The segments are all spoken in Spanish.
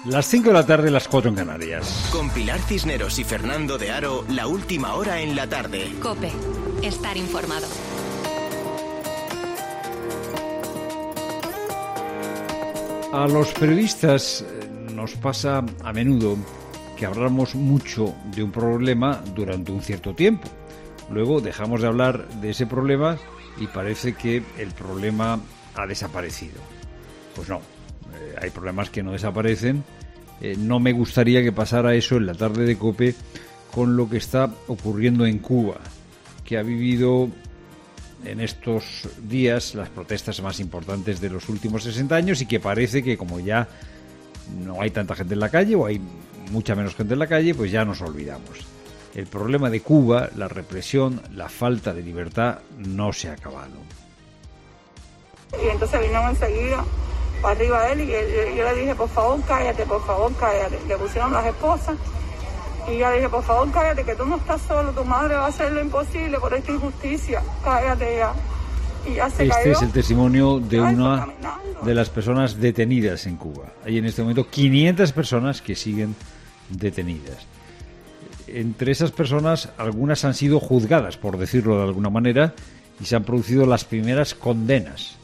Las 5 de la tarde, las 4 en Canarias. Con Pilar Cisneros y Fernando de Aro, la última hora en la tarde. COPE. Estar informado. A los periodistas nos pasa a menudo que hablamos mucho de un problema durante un cierto tiempo. Luego dejamos de hablar de ese problema y parece que el problema ha desaparecido. Pues no, hay problemas que no desaparecen. No me gustaría que pasara eso en la tarde de COPE con lo que está ocurriendo en Cuba, que ha vivido en estos días las protestas más importantes de los últimos 60 años y que parece que como ya no hay tanta gente en la calle o hay mucha menos gente en la calle, pues ya nos olvidamos. El problema de Cuba, la represión, la falta de libertad no se ha acabado. Y entonces vinimos enseguida para arriba de él y yo le dije, por favor, cállate. Le pusieron las esposas y yo le dije, por favor, cállate, que tú no estás solo, tu madre va a hacer lo imposible por esta injusticia, cállate ya. Y ya se cayó. Este es el testimonio de una de las personas detenidas en Cuba. Hay en este momento 500 personas que siguen detenidas. Entre esas personas, algunas han sido juzgadas, por decirlo de alguna manera, y se han producido las primeras condenas.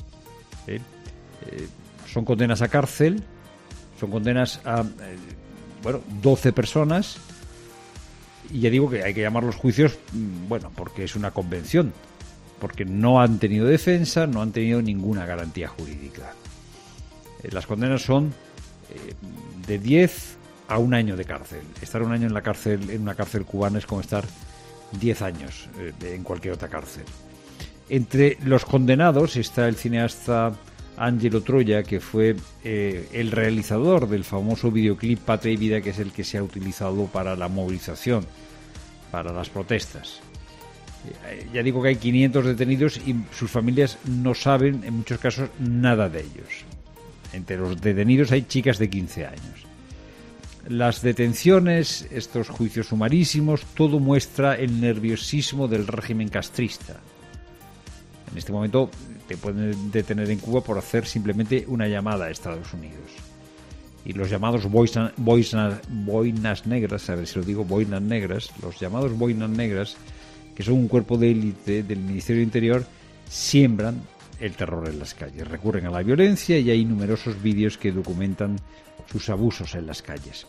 Son condenas a cárcel, son condenas a 12 personas, y ya digo que hay que llamar los juicios, porque es una convención, porque no han tenido defensa, no han tenido ninguna garantía jurídica. Las condenas son de 10 a 1 año de cárcel. Estar 1 año en la cárcel, en una cárcel cubana, es como estar 10 años en cualquier otra cárcel. Entre los condenados está el cineasta Angelo Troya, que fue el realizador del famoso videoclip Patria y Vida, que es el que se ha utilizado para la movilización, para las protestas. Ya digo que hay 500 detenidos y sus familias no saben, en muchos casos, nada de ellos. Entre los detenidos hay chicas de 15 años. Las detenciones, estos juicios sumarísimos, todo muestra el nerviosismo del régimen castrista. En este momento te pueden detener en Cuba por hacer simplemente una llamada a Estados Unidos. Y los llamados boinas negras, a ver si lo digo, boinas negras, los llamados boinas negras, que son un cuerpo de élite del Ministerio del Interior, siembran el terror en las calles. Recurren a la violencia y hay numerosos vídeos que documentan sus abusos en las calles.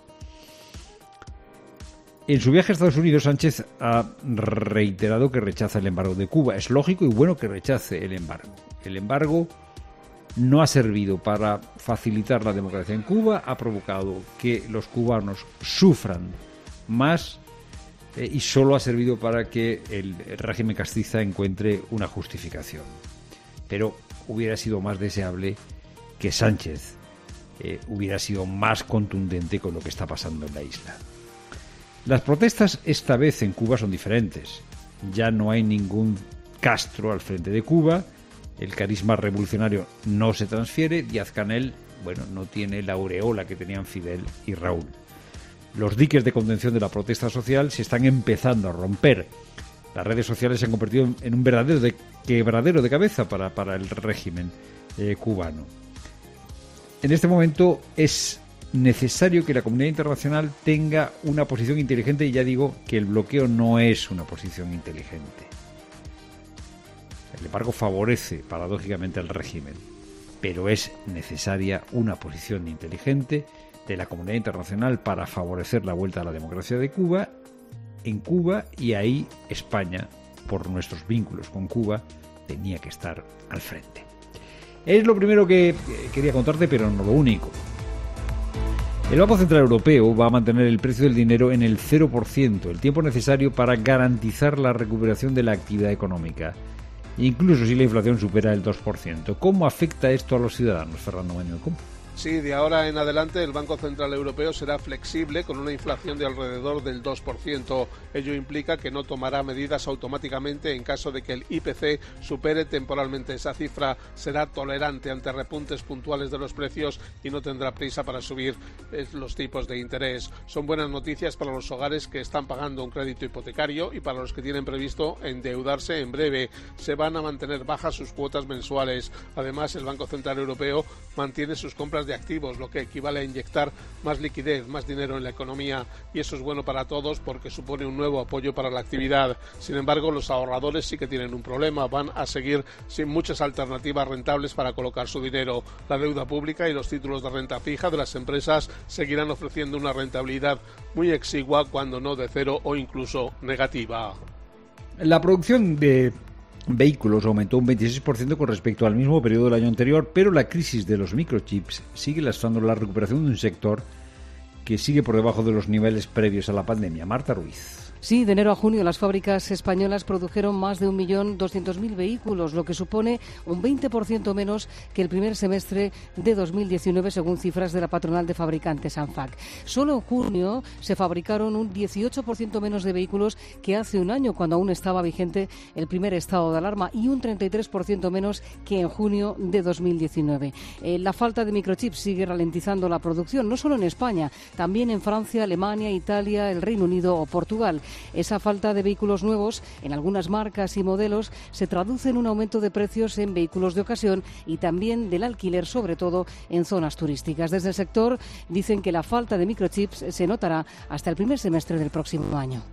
En su viaje a Estados Unidos, Sánchez ha reiterado que rechaza el embargo de Cuba. Es lógico y bueno que rechace el embargo. El embargo no ha servido para facilitar la democracia en Cuba, ha provocado que los cubanos sufran más y solo ha servido para que el régimen castrista encuentre una justificación. Pero hubiera sido más deseable que Sánchez hubiera sido más contundente con lo que está pasando en la isla. Las protestas esta vez en Cuba son diferentes. Ya no hay ningún Castro al frente de Cuba, el carisma revolucionario no se transfiere, Díaz-Canel, no tiene la aureola que tenían Fidel y Raúl. Los diques de contención de la protesta social se están empezando a romper. Las redes sociales se han convertido en un verdadero quebradero de cabeza para el régimen cubano. En este momento es necesario que la comunidad internacional tenga una posición inteligente, y ya digo que el bloqueo no es una posición inteligente. El embargo favorece paradójicamente al régimen, pero es necesaria una posición inteligente de la comunidad internacional para favorecer la vuelta a la democracia de Cuba, en Cuba, y ahí España, por nuestros vínculos con Cuba, tenía que estar al frente. Es lo primero que quería contarte, pero no lo único. El Banco Central Europeo va a mantener el precio del dinero en el 0%, el tiempo necesario para garantizar la recuperación de la actividad económica, incluso si la inflación supera el 2%. ¿Cómo afecta esto a los ciudadanos, Fernando Mañueco? Sí, de ahora en adelante el Banco Central Europeo será flexible con una inflación de alrededor del 2%. Ello implica que no tomará medidas automáticamente en caso de que el IPC supere temporalmente esa cifra. Será tolerante ante repuntes puntuales de los precios y no tendrá prisa para subir los tipos de interés. Son buenas noticias para los hogares que están pagando un crédito hipotecario y para los que tienen previsto endeudarse en breve. Se van a mantener bajas sus cuotas mensuales. Además, el Banco Central Europeo mantiene sus compras compras de activos, lo que equivale a inyectar más liquidez, más dinero en la economía, y eso es bueno para todos porque supone un nuevo apoyo para la actividad. Sin embargo, los ahorradores sí que tienen un problema, van a seguir sin muchas alternativas rentables para colocar su dinero. La deuda pública y los títulos de renta fija de las empresas seguirán ofreciendo una rentabilidad muy exigua, cuando no de cero o incluso negativa. La producción de vehículos aumentó un 26% con respecto al mismo periodo del año anterior, pero la crisis de los microchips sigue lastrando la recuperación de un sector que sigue por debajo de los niveles previos a la pandemia. Marta Ruiz. Sí, de enero a junio las fábricas españolas produjeron más de 1.200.000 vehículos, lo que supone un 20% menos que el primer semestre de 2019, según cifras de la patronal de fabricantes ANFAC. Solo en junio se fabricaron un 18% menos de vehículos que hace un año, cuando aún estaba vigente el primer estado de alarma, y un 33% menos que en junio de 2019. La falta de microchips sigue ralentizando la producción, no solo en España, también en Francia, Alemania, Italia, el Reino Unido o Portugal. Esa falta de vehículos nuevos en algunas marcas y modelos se traduce en un aumento de precios en vehículos de ocasión y también del alquiler, sobre todo en zonas turísticas. Desde el sector dicen que la falta de microchips se notará hasta el primer semestre del próximo año.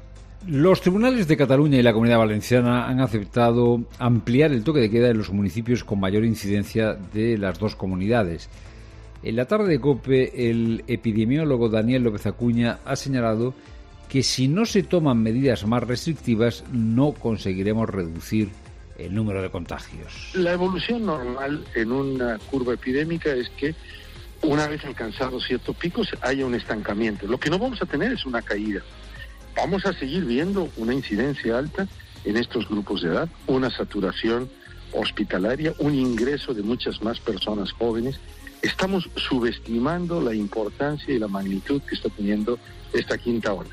Los tribunales de Cataluña y la Comunidad Valenciana han aceptado ampliar el toque de queda en los municipios con mayor incidencia de las dos comunidades. En la tarde de COPE, el epidemiólogo Daniel López Acuña ha señalado que si no se toman medidas más restrictivas no conseguiremos reducir el número de contagios. La evolución normal en una curva epidémica es que una vez alcanzados ciertos picos haya un estancamiento. Lo que no vamos a tener es una caída. Vamos a seguir viendo una incidencia alta en estos grupos de edad, una saturación hospitalaria, un ingreso de muchas más personas jóvenes. Estamos subestimando la importancia y la magnitud que está teniendo esta quinta ola.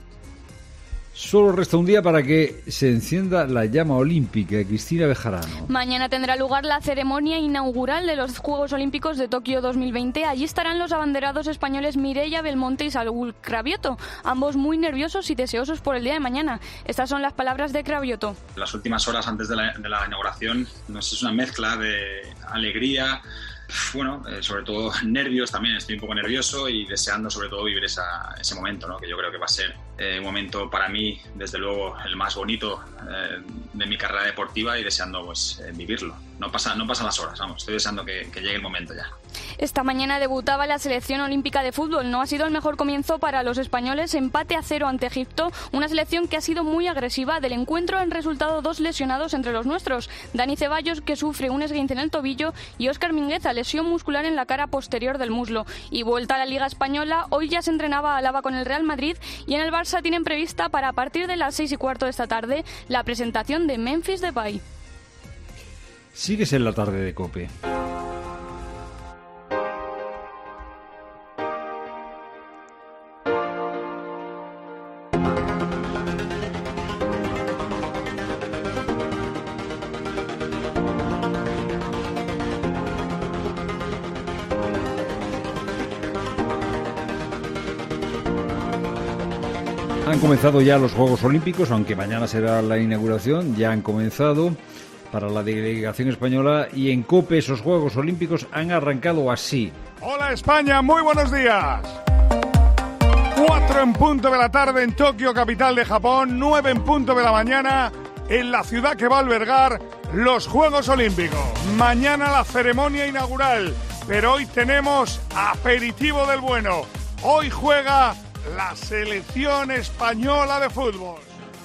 Solo resta un día para que se encienda la llama olímpica. Cristina Bejarano. Mañana tendrá lugar la ceremonia inaugural de los Juegos Olímpicos de Tokio 2020. Allí estarán los abanderados españoles Mireia Belmonte y Saúl Cravioto, ambos muy nerviosos y deseosos por el día de mañana. Estas son las palabras de Cravioto. Las últimas horas antes de la inauguración, no sé, es una mezcla de alegría, sobre todo nervios también. Estoy un poco nervioso y deseando sobre todo vivir ese momento, ¿no? Que yo creo que va a ser un momento para mí, desde luego, el más bonito de mi carrera deportiva, y deseando vivirlo. No pasan las horas, estoy deseando que llegue el momento ya. Esta mañana debutaba la selección olímpica de fútbol. No ha sido el mejor comienzo para los españoles. Empate a 0 ante Egipto, una selección que ha sido muy agresiva. Del encuentro han resultado 2 lesionados entre los nuestros: Dani Ceballos, que sufre un esguince en el tobillo, y Óscar Mingueza, lesión muscular en la cara posterior del muslo. Y vuelta a la Liga Española. Hoy ya se entrenaba Alaba con el Real Madrid, y en el Barça tienen prevista para a partir de las 6:15 de esta tarde la presentación de Memphis Depay. Sigues en la tarde de COPE. Han comenzado ya los Juegos Olímpicos, aunque mañana será la inauguración. Ya han comenzado para la delegación española, y en COPE esos Juegos Olímpicos han arrancado así. Hola España, muy buenos días. 4 en punto de la tarde en Tokio, capital de Japón. 9 en punto de la mañana en la ciudad que va a albergar los Juegos Olímpicos. Mañana la ceremonia inaugural, pero hoy tenemos aperitivo del bueno. Hoy juega la selección española de fútbol.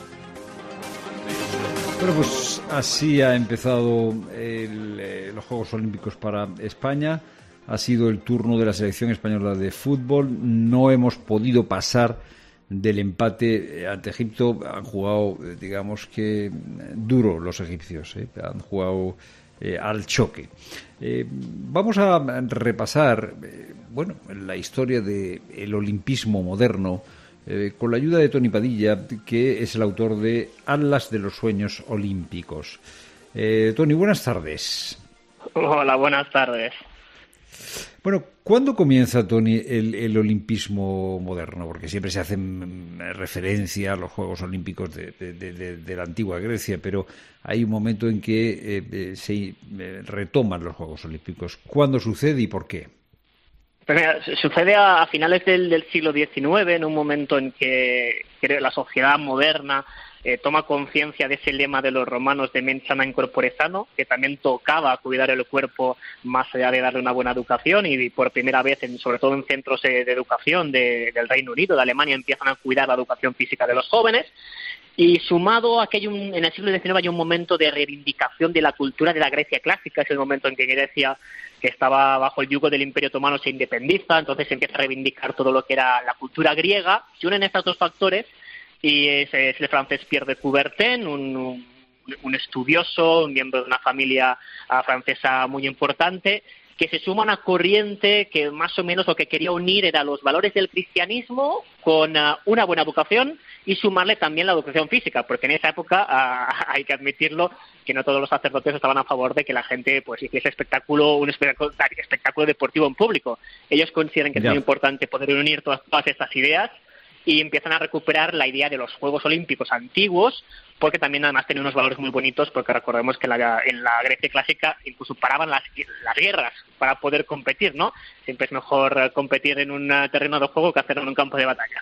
Bueno, pues así ha empezado los Juegos Olímpicos para España. Ha sido el turno de la selección española de fútbol. No hemos podido pasar del empate ante Egipto. Han jugado, digamos que duro los egipcios, han jugado al choque. Vamos a repasar la historia del olimpismo moderno con la ayuda de Tony Padilla, que es el autor de Atlas de los Sueños Olímpicos. Tony, buenas tardes. Hola, buenas tardes. Bueno, ¿cuándo comienza, Tony, el olimpismo moderno? Porque siempre se hacen referencia a los Juegos Olímpicos de la antigua Grecia, pero hay un momento en que se retoman los Juegos Olímpicos. ¿Cuándo sucede y por qué? Pues mira, sucede a finales del siglo XIX, en un momento en que la sociedad moderna toma conciencia de ese lema de los romanos de mens sana in corpore sano, que también tocaba cuidar el cuerpo más allá de darle una buena educación, y por primera vez, sobre todo en centros de educación del Reino Unido, de Alemania, empiezan a cuidar la educación física de los jóvenes. Y sumado a que en el siglo XIX hay un momento de reivindicación de la cultura de la Grecia clásica, es el momento en que Grecia, que estaba bajo el yugo del Imperio Otomano, se independiza, entonces se empieza a reivindicar todo lo que era la cultura griega. Se unen estos dos factores y es el francés Pierre de Coubertin, un estudioso, un miembro de una familia francesa muy importante, que se suma a una corriente que más o menos lo que quería unir era los valores del cristianismo con una buena educación y sumarle también la educación física, porque en esa época hay que admitirlo que no todos los sacerdotes estaban a favor de que la gente pues hiciese un espectáculo deportivo en público. Ellos consideran que es muy importante poder unir todas estas ideas y empiezan a recuperar la idea de los Juegos Olímpicos antiguos, porque también además tienen unos valores muy bonitos, porque recordemos que en la Grecia clásica incluso paraban las guerras para poder competir, ¿no? Siempre es mejor competir en un terreno de juego que hacerlo en un campo de batalla.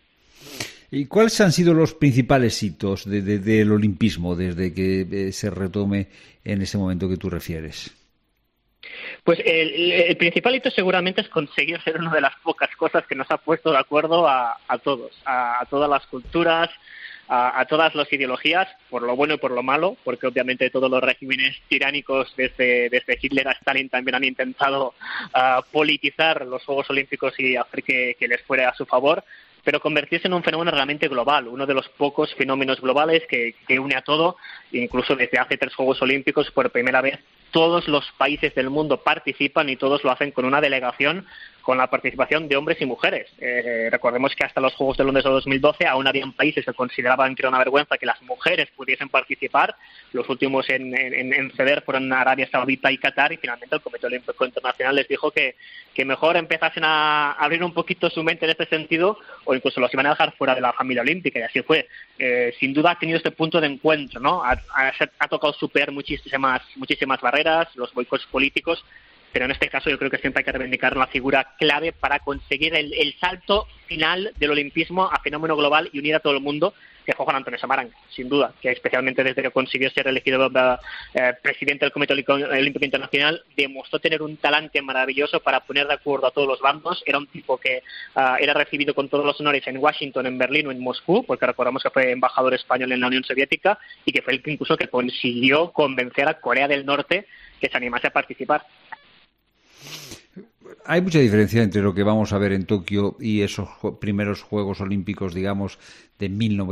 ¿Y cuáles han sido los principales hitos del olimpismo desde que se retome en ese momento que tú refieres? Pues el principal hito seguramente es conseguir ser una de las pocas cosas que nos ha puesto de acuerdo a todos, a todas las culturas, a todas las ideologías, por lo bueno y por lo malo, porque obviamente todos los regímenes tiránicos desde Hitler a Stalin también han intentado politizar los Juegos Olímpicos y hacer que les fuera a su favor, pero convertirse en un fenómeno realmente global, uno de los pocos fenómenos globales que une a todo. Incluso desde hace 3 Juegos Olímpicos, por primera vez, todos los países del mundo participan y todos lo hacen con una delegación, con la participación de hombres y mujeres. Recordemos que hasta los Juegos de Londres de 2012 aún habían países que consideraban que era una vergüenza que las mujeres pudiesen participar. Los últimos en ceder fueron Arabia Saudita y Qatar, y finalmente el Comité Olímpico Internacional les dijo que mejor empezasen a abrir un poquito su mente en este sentido, o incluso los iban a dejar fuera de la familia olímpica, y así fue. Sin duda ha tenido este punto de encuentro, ¿no? Ha tocado superar muchísimas barreras, los boicots políticos, pero en este caso yo creo que siempre hay que reivindicar la figura clave para conseguir el salto final del olimpismo a fenómeno global y unir a todo el mundo, que fue Juan Antonio Samaranch, sin duda, que especialmente desde que consiguió ser elegido presidente del Comité Olímpico Internacional, demostró tener un talante maravilloso para poner de acuerdo a todos los bandos. Era un tipo que era recibido con todos los honores en Washington, en Berlín o en Moscú, porque recordamos que fue embajador español en la Unión Soviética, y que fue el que incluso que consiguió convencer a Corea del Norte que se animase a participar. Hay mucha diferencia entre lo que vamos a ver en Tokio y esos primeros Juegos Olímpicos, digamos, de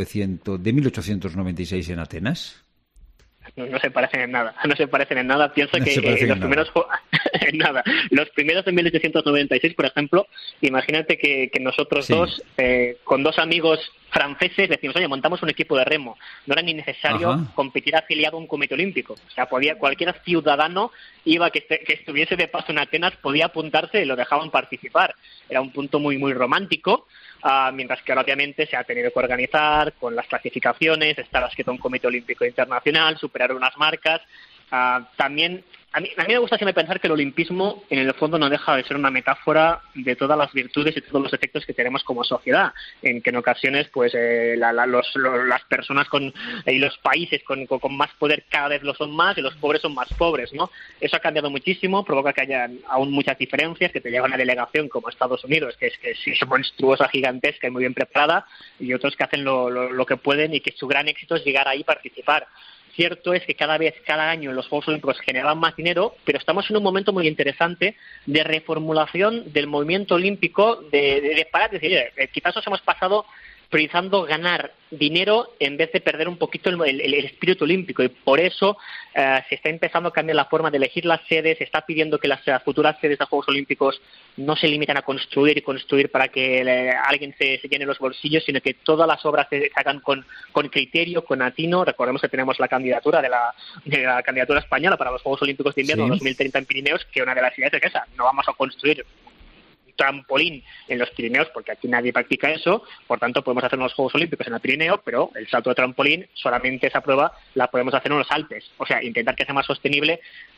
1896 en Atenas. No se parecen en nada, Pienso que los primeros en nada. Los primeros de 1896, por ejemplo, imagínate que nosotros dos, con 2 amigos franceses, decimos, oye, montamos un equipo de remo. No era ni necesario competir afiliado a un comité olímpico. O sea, cualquier ciudadano que estuviese de paso en Atenas podía apuntarse y lo dejaban participar. Era un punto muy, muy romántico. Mientras que ahora obviamente se ha tenido que organizar con las clasificaciones, estar adscrito a un Comité Olímpico Internacional, superar unas marcas. También a mí me gusta siempre pensar que el olimpismo en el fondo no deja de ser una metáfora de todas las virtudes y todos los efectos que tenemos como sociedad, en que en ocasiones pues las personas y los países con más poder cada vez lo son más y los pobres son más pobres, ¿no? Eso ha cambiado muchísimo, provoca que haya aún muchas diferencias, que te llega una delegación como Estados Unidos, que es monstruosa, gigantesca y muy bien preparada, y otros que hacen lo que pueden y que su gran éxito es llegar ahí y participar. Cierto es que cada año los Juegos Olímpicos generaban más dinero, pero estamos en un momento muy interesante de reformulación del movimiento olímpico, de parar, de decir, quizás nos hemos pasado priorizando ganar dinero en vez de perder un poquito el espíritu olímpico, y por eso se está empezando a cambiar la forma de elegir las sedes. Se está pidiendo que las futuras sedes de Juegos Olímpicos no se limiten a construir para que alguien se llene los bolsillos, sino que todas las obras se hagan con criterio, con atino. Recordemos que tenemos la candidatura de la candidatura española para los Juegos Olímpicos de Invierno 2030 en Pirineos, que una de las ideas es esa: no vamos a construir trampolín en los Pirineos, porque aquí nadie practica eso. Por tanto, podemos hacer unos Juegos Olímpicos en el Pirineo, pero el salto de trampolín, solamente esa prueba la podemos hacer en los Alpes. O sea, intentar que sea más sostenible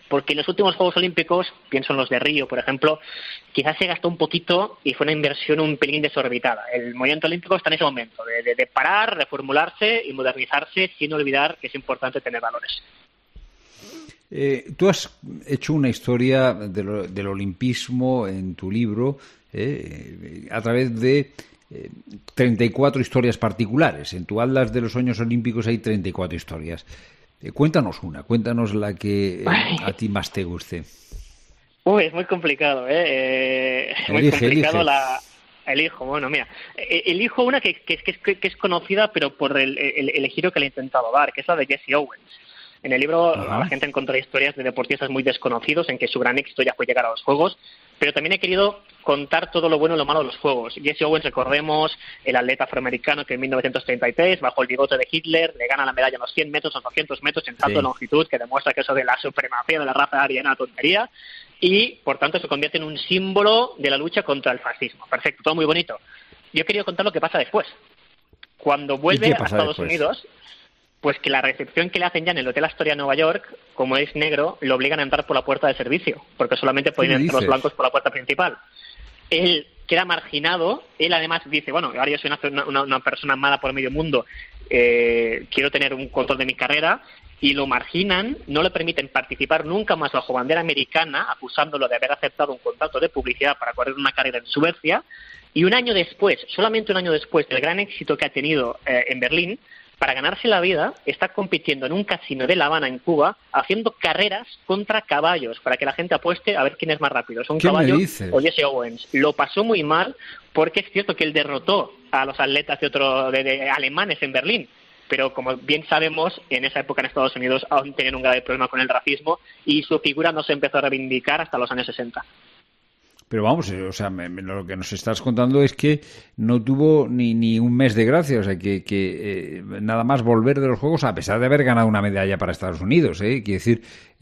porque en los últimos Juegos Olímpicos, pienso en los de Río, por ejemplo, quizás se gastó un poquito y fue una inversión un pelín desorbitada. El movimiento olímpico está en ese momento, de parar, reformularse y modernizarse sin olvidar que es importante tener valores. Tú has hecho una historia del olimpismo en tu libro a través de 34 historias particulares. En tu Atlas de los Sueños Olímpicos hay 34 historias. Cuéntanos la que a ti más te guste. Uy, es muy complicado, muy complicado elijo, bueno, mira, elijo una que es conocida, pero por el giro que le he intentado dar, que es la de Jesse Owens. En el libro la gente encontrará historias de deportistas muy desconocidos en que su gran éxito ya fue llegar a los Juegos, pero también he querido contar todo lo bueno y lo malo de los Juegos. Jesse Owens, recordemos, el atleta afroamericano que en 1933, bajo el bigote de Hitler, le gana la medalla en los 100 metros o 200 metros en salto de longitud, que demuestra que eso de la supremacía de la raza aria es una tontería, y por tanto se convierte en un símbolo de la lucha contra el fascismo. Perfecto, todo muy bonito. Yo he querido contar lo que pasa después. Cuando vuelve a Estados Unidos, pues que la recepción que le hacen ya en el Hotel Astoria Nueva York, como es negro, lo obligan a entrar por la puerta de servicio, porque solamente pueden entrar los blancos por la puerta principal. Él queda marginado, él además dice, bueno, ahora yo soy una persona amada por medio mundo, quiero tener un control de mi carrera, y lo marginan, no le permiten participar nunca más bajo bandera americana, acusándolo de haber aceptado un contrato de publicidad para correr una carrera en Suecia, y un año después, solamente un año después del gran éxito que ha tenido en Berlín, para ganarse la vida, está compitiendo en un casino de La Habana, en Cuba, haciendo carreras contra caballos, para que la gente apueste a ver quién es más rápido, ¿es un caballo o Jesse Owens? Lo pasó muy mal, porque es cierto que él derrotó a los atletas de alemanes en Berlín, pero como bien sabemos, en esa época en Estados Unidos aún tenían un grave problema con el racismo, y su figura no se empezó a reivindicar hasta los años 60. Pero vamos, o sea, lo que nos estás contando es que no tuvo ni un mes de gracia, o sea, que nada más volver de los Juegos, a pesar de haber ganado una medalla para Estados Unidos, quiere decir,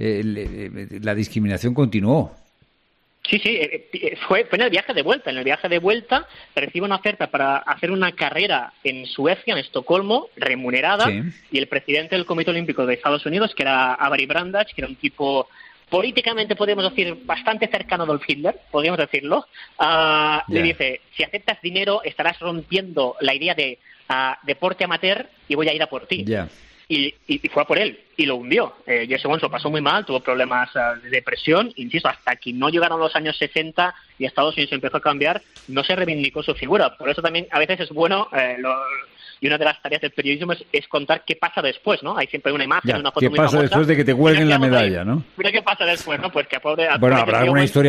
la discriminación continuó. Sí, fue en el viaje de vuelta. En el viaje de vuelta recibe una oferta para hacer una carrera en Suecia, en Estocolmo, remunerada, y el presidente del Comité Olímpico de Estados Unidos, que era Avery Brundage, que era un tipo políticamente, podemos decir, bastante cercano a Adolf Hitler, podríamos decirlo, le dice, si aceptas dinero estarás rompiendo la idea de deporte amateur y voy a ir a por ti. Y fue a por él, y lo hundió. Jesse Owens lo pasó muy mal, tuvo problemas de depresión, insisto, hasta que no llegaron los años 60 y Estados Unidos empezó a cambiar, no se reivindicó su figura. Por eso también a veces es bueno, y una de las tareas del periodismo es contar qué pasa después, ¿no? Hay siempre una imagen, una foto muy famosa. ¿Qué pasa después de que te cuelguen la medalla, no? Mira qué pasa después, ¿no? Pues que bueno, habrá alguna historia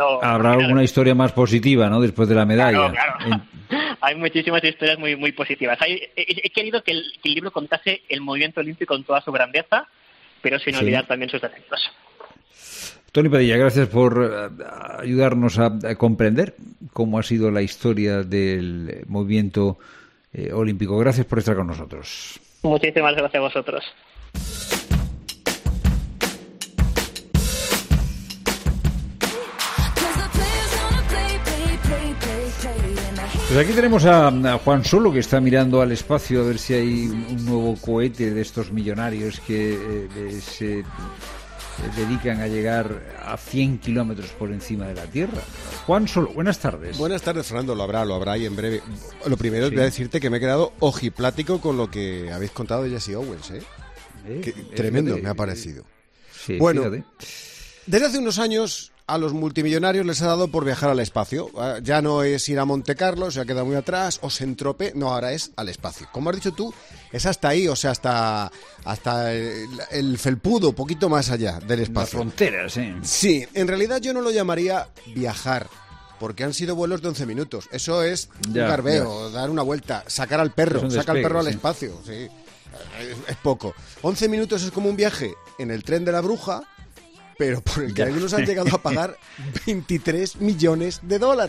más positiva, ¿no? Después de la medalla. Claro. Hay muchísimas historias muy, muy positivas. He querido que el libro contase el movimiento olímpico en toda su grandeza, pero sin olvidar también sus defectos. Tony Padilla, gracias por ayudarnos a comprender cómo ha sido la historia del movimiento olímpico. Gracias por estar con nosotros. Muchísimas gracias a vosotros. Pues aquí tenemos a Juan Solo, que está mirando al espacio a ver si hay un nuevo cohete de estos millonarios que se dedican a llegar a 100 kilómetros por encima de la Tierra. Juan Solo, buenas tardes. Buenas tardes, Fernando, lo habrá y en breve. Lo primero es voy a decirte que me he quedado ojiplático con lo que habéis contado de Jesse Owens, tremendo me ha parecido. Sí, bueno, fíjate. Desde hace unos años a los multimillonarios les ha dado por viajar al espacio. Ya no es ir a Monte Carlo, se ha quedado muy atrás, o Saint-Tropez, no, ahora es al espacio. Como has dicho tú, es hasta ahí, o sea, hasta el felpudo, poquito más allá del espacio. Las fronteras, Sí, en realidad yo no lo llamaría viajar, porque han sido vuelos de 11 minutos. Eso es un garbeo, dar una vuelta, sacar al perro, saca al perro al espacio. Sí, es poco. 11 minutos es como un viaje en el tren de la Bruja, pero por el que algunos han llegado a pagar $23 millones.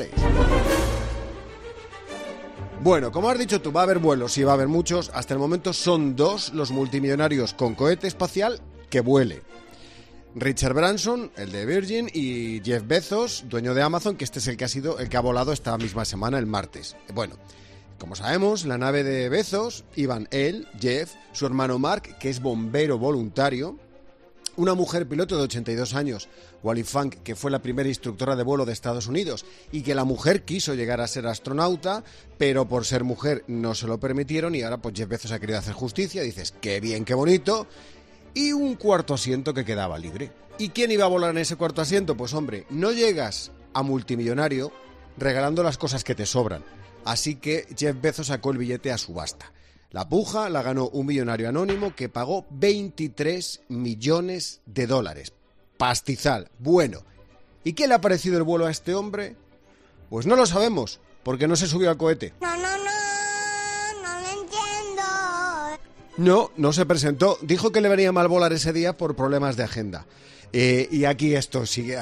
Bueno, como has dicho tú, va a haber vuelos, sí va a haber muchos. Hasta el momento son 2 los multimillonarios con cohete espacial que vuele. Richard Branson, el de Virgin, y Jeff Bezos, dueño de Amazon, que este es el que ha volado esta misma semana, el martes. Bueno, como sabemos, la nave de Bezos iban él, Jeff, su hermano Mark, que es bombero voluntario, Una mujer piloto de 82 años, Wally Funk, que fue la primera instructora de vuelo de Estados Unidos y que la mujer quiso llegar a ser astronauta, pero por ser mujer no se lo permitieron y ahora pues Jeff Bezos ha querido hacer justicia. Dices, qué bien, qué bonito. Y un cuarto asiento que quedaba libre. ¿Y quién iba a volar en ese cuarto asiento? Pues hombre, no llegas a multimillonario regalando las cosas que te sobran. Así que Jeff Bezos sacó el billete a subasta. La puja la ganó un millonario anónimo que pagó $23 millones. Pastizal. Bueno, ¿y qué le ha parecido el vuelo a este hombre? Pues no lo sabemos, porque no se subió al cohete. No lo entiendo. No se presentó. Dijo que le venía mal volar ese día por problemas de agenda. Y aquí esto sigue...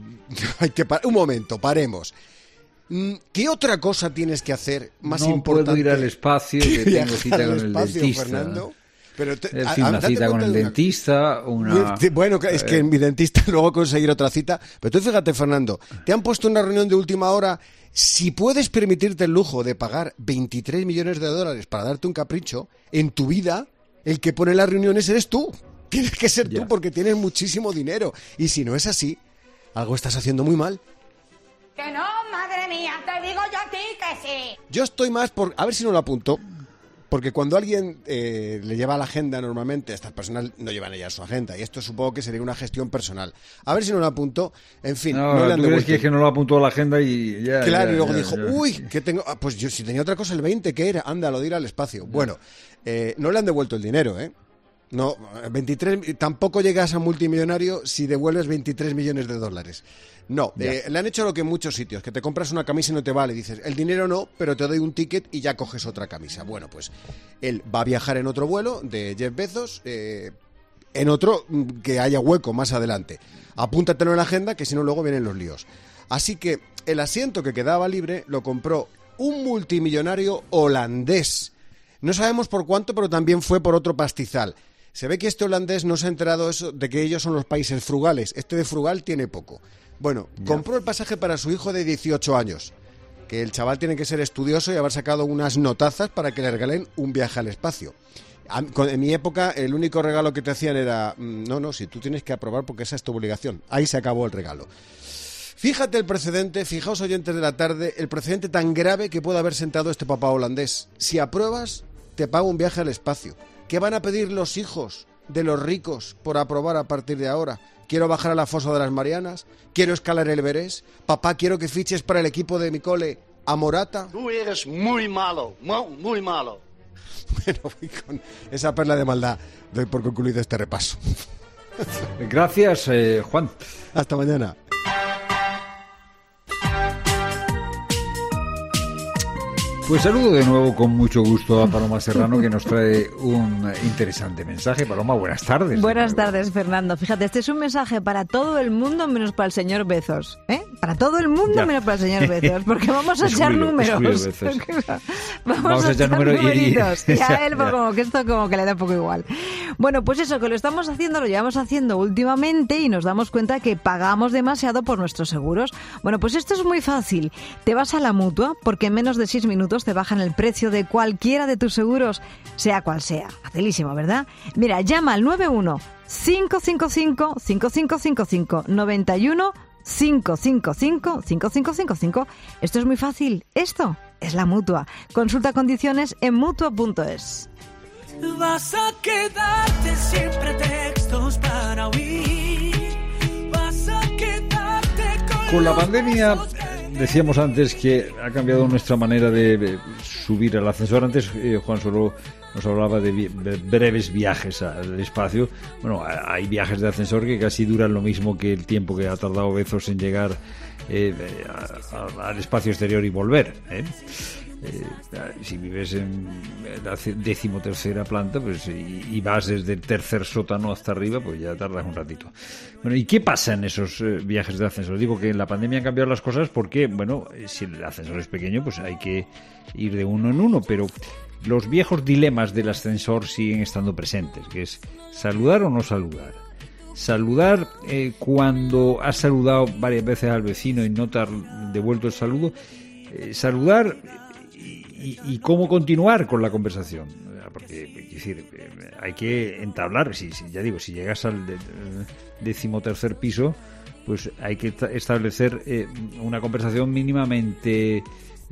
Un momento, paremos. ¿Qué otra cosa tienes que hacer más importante? No puedo ir al espacio, que tengo cita con el dentista. Fernando. Pero una cita con el dentista, Bueno, es que mi dentista luego conseguir otra cita. Pero tú fíjate, Fernando, te han puesto una reunión de última hora. Si puedes permitirte el lujo de pagar $23 millones para darte un capricho, en tu vida, el que pone las reuniones eres tú. Tienes que ser tú porque tienes muchísimo dinero. Y si no es así, algo estás haciendo muy mal. Que no, madre mía, te digo yo a ti que sí. Yo estoy más por... A ver si no lo apunto. Porque cuando alguien le lleva la agenda, normalmente estas personas no llevan ella su agenda. Y esto supongo que sería una gestión personal. A ver si no lo apunto. En fin, no le han devuelto. ¿Tú crees que no lo apuntó a la agenda y ya? Claro, y luego dijo, uy, ¿qué tengo? Pues yo si tenía otra cosa, el 20, ¿qué era? Anda, lo dirá al espacio. Bueno, no le han devuelto el dinero, ¿eh? No, 23, tampoco llegas a multimillonario si devuelves $23 millones. No, le han hecho lo que en muchos sitios, que te compras una camisa y no te vale. Dices, el dinero no, pero te doy un ticket y ya coges otra camisa. Bueno, pues él va a viajar en otro vuelo de Jeff Bezos, en otro que haya hueco más adelante. Apúntatelo en la agenda, que si no luego vienen los líos. Así que el asiento que quedaba libre lo compró un multimillonario holandés. No sabemos por cuánto, pero también fue por otro pastizal. Se ve que este holandés no se ha enterado de que ellos son los países frugales. Este de frugal tiene poco. Bueno, compró el pasaje para su hijo de 18 años. Que el chaval tiene que ser estudioso y haber sacado unas notazas para que le regalen un viaje al espacio. En mi época, el único regalo que te hacían era... No, si tú tienes que aprobar porque esa es tu obligación. Ahí se acabó el regalo. Fíjate el precedente, fijaos oyentes de la tarde, el precedente tan grave que puede haber sentado este papá holandés. Si apruebas, te pago un viaje al espacio. ¿Qué van a pedir los hijos de los ricos por aprobar a partir de ahora? Quiero bajar a la fosa de las Marianas, quiero escalar el Everest, papá, quiero que fiches para el equipo de mi cole a Morata. Tú eres muy malo, muy malo. Bueno, con esa perla de maldad doy por concluido este repaso. Gracias, Juan. Hasta mañana. Pues saludo de nuevo con mucho gusto a Paloma Serrano, que nos trae un interesante mensaje. Paloma, buenas tardes. Buenas tardes, Fernando. Fíjate, este es un mensaje para todo el mundo menos para el señor Bezos. Para todo el mundo menos para el señor Bezos, porque vamos a echar números. Vamos a echar numeritos. Y a él como que esto como que le da un poco igual. Bueno, pues eso, que lo llevamos haciendo últimamente y nos damos cuenta que pagamos demasiado por nuestros seguros. Bueno, pues esto es muy fácil. Te vas a la Mutua, porque en menos de 6 minutos te bajan el precio de cualquiera de tus seguros, sea cual sea. Facilísimo, ¿verdad? Mira, llama al 91-555-5555, 91-555-5555. Esto es muy fácil. Esto es la Mutua. Consulta condiciones en Mutua.es. Vas a quedarte sin pretextos para huir. Vas a quedarte con la pandemia. Decíamos antes que ha cambiado nuestra manera de subir al ascensor. Antes Juan solo nos hablaba de breves viajes al espacio. Bueno, hay viajes de ascensor que casi duran lo mismo que el tiempo que ha tardado Bezos en llegar al espacio exterior y volver. Si vives en la 13ª planta, pues y vas desde el tercer sótano hasta arriba, pues ya tardas un ratito. Bueno, ¿y qué pasa en esos viajes de ascensor? Digo que en la pandemia han cambiado las cosas porque, bueno, si el ascensor es pequeño, pues hay que ir de uno en uno, pero los viejos dilemas del ascensor siguen estando presentes, que es saludar o no saludar. Saludar cuando has saludado varias veces al vecino y no te has devuelto el saludo. Saludar y cómo continuar con la conversación. sea, porque es decir, hay que entablar, si llegas al 13º piso, pues hay que establecer una conversación mínimamente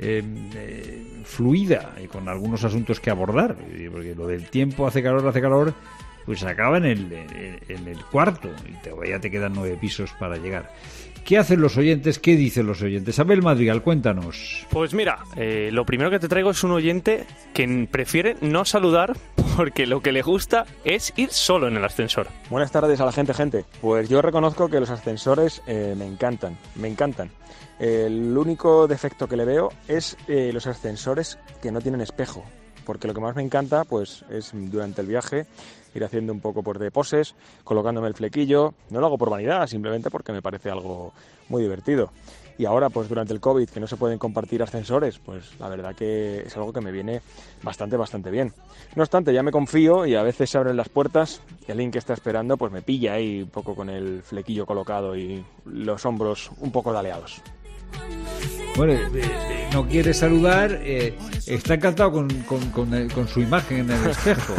fluida y con algunos asuntos que abordar, porque lo del tiempo hace calor, pues se acaba en el cuarto y todavía te quedan 9 pisos para llegar. ¿Qué hacen los oyentes? ¿Qué dicen los oyentes? Abel Madrigal, cuéntanos. Pues mira, lo primero que te traigo es un oyente que prefiere no saludar porque lo que le gusta es ir solo en el ascensor. Buenas tardes a la gente. Pues yo reconozco que los ascensores me encantan. El único defecto que le veo es los ascensores que no tienen espejo, porque lo que más me encanta pues es durante el viaje ir haciendo un poco de poses, colocándome el flequillo. No lo hago por vanidad, simplemente porque me parece algo muy divertido. Y ahora, pues durante el COVID, que no se pueden compartir ascensores, pues la verdad que es algo que me viene bastante bien. No obstante, ya me confío y a veces se abren las puertas y alguien que está esperando pues me pilla ahí un poco con el flequillo colocado y los hombros un poco daleados. Bueno, no quiere saludar, está encantado con su imagen en el espejo.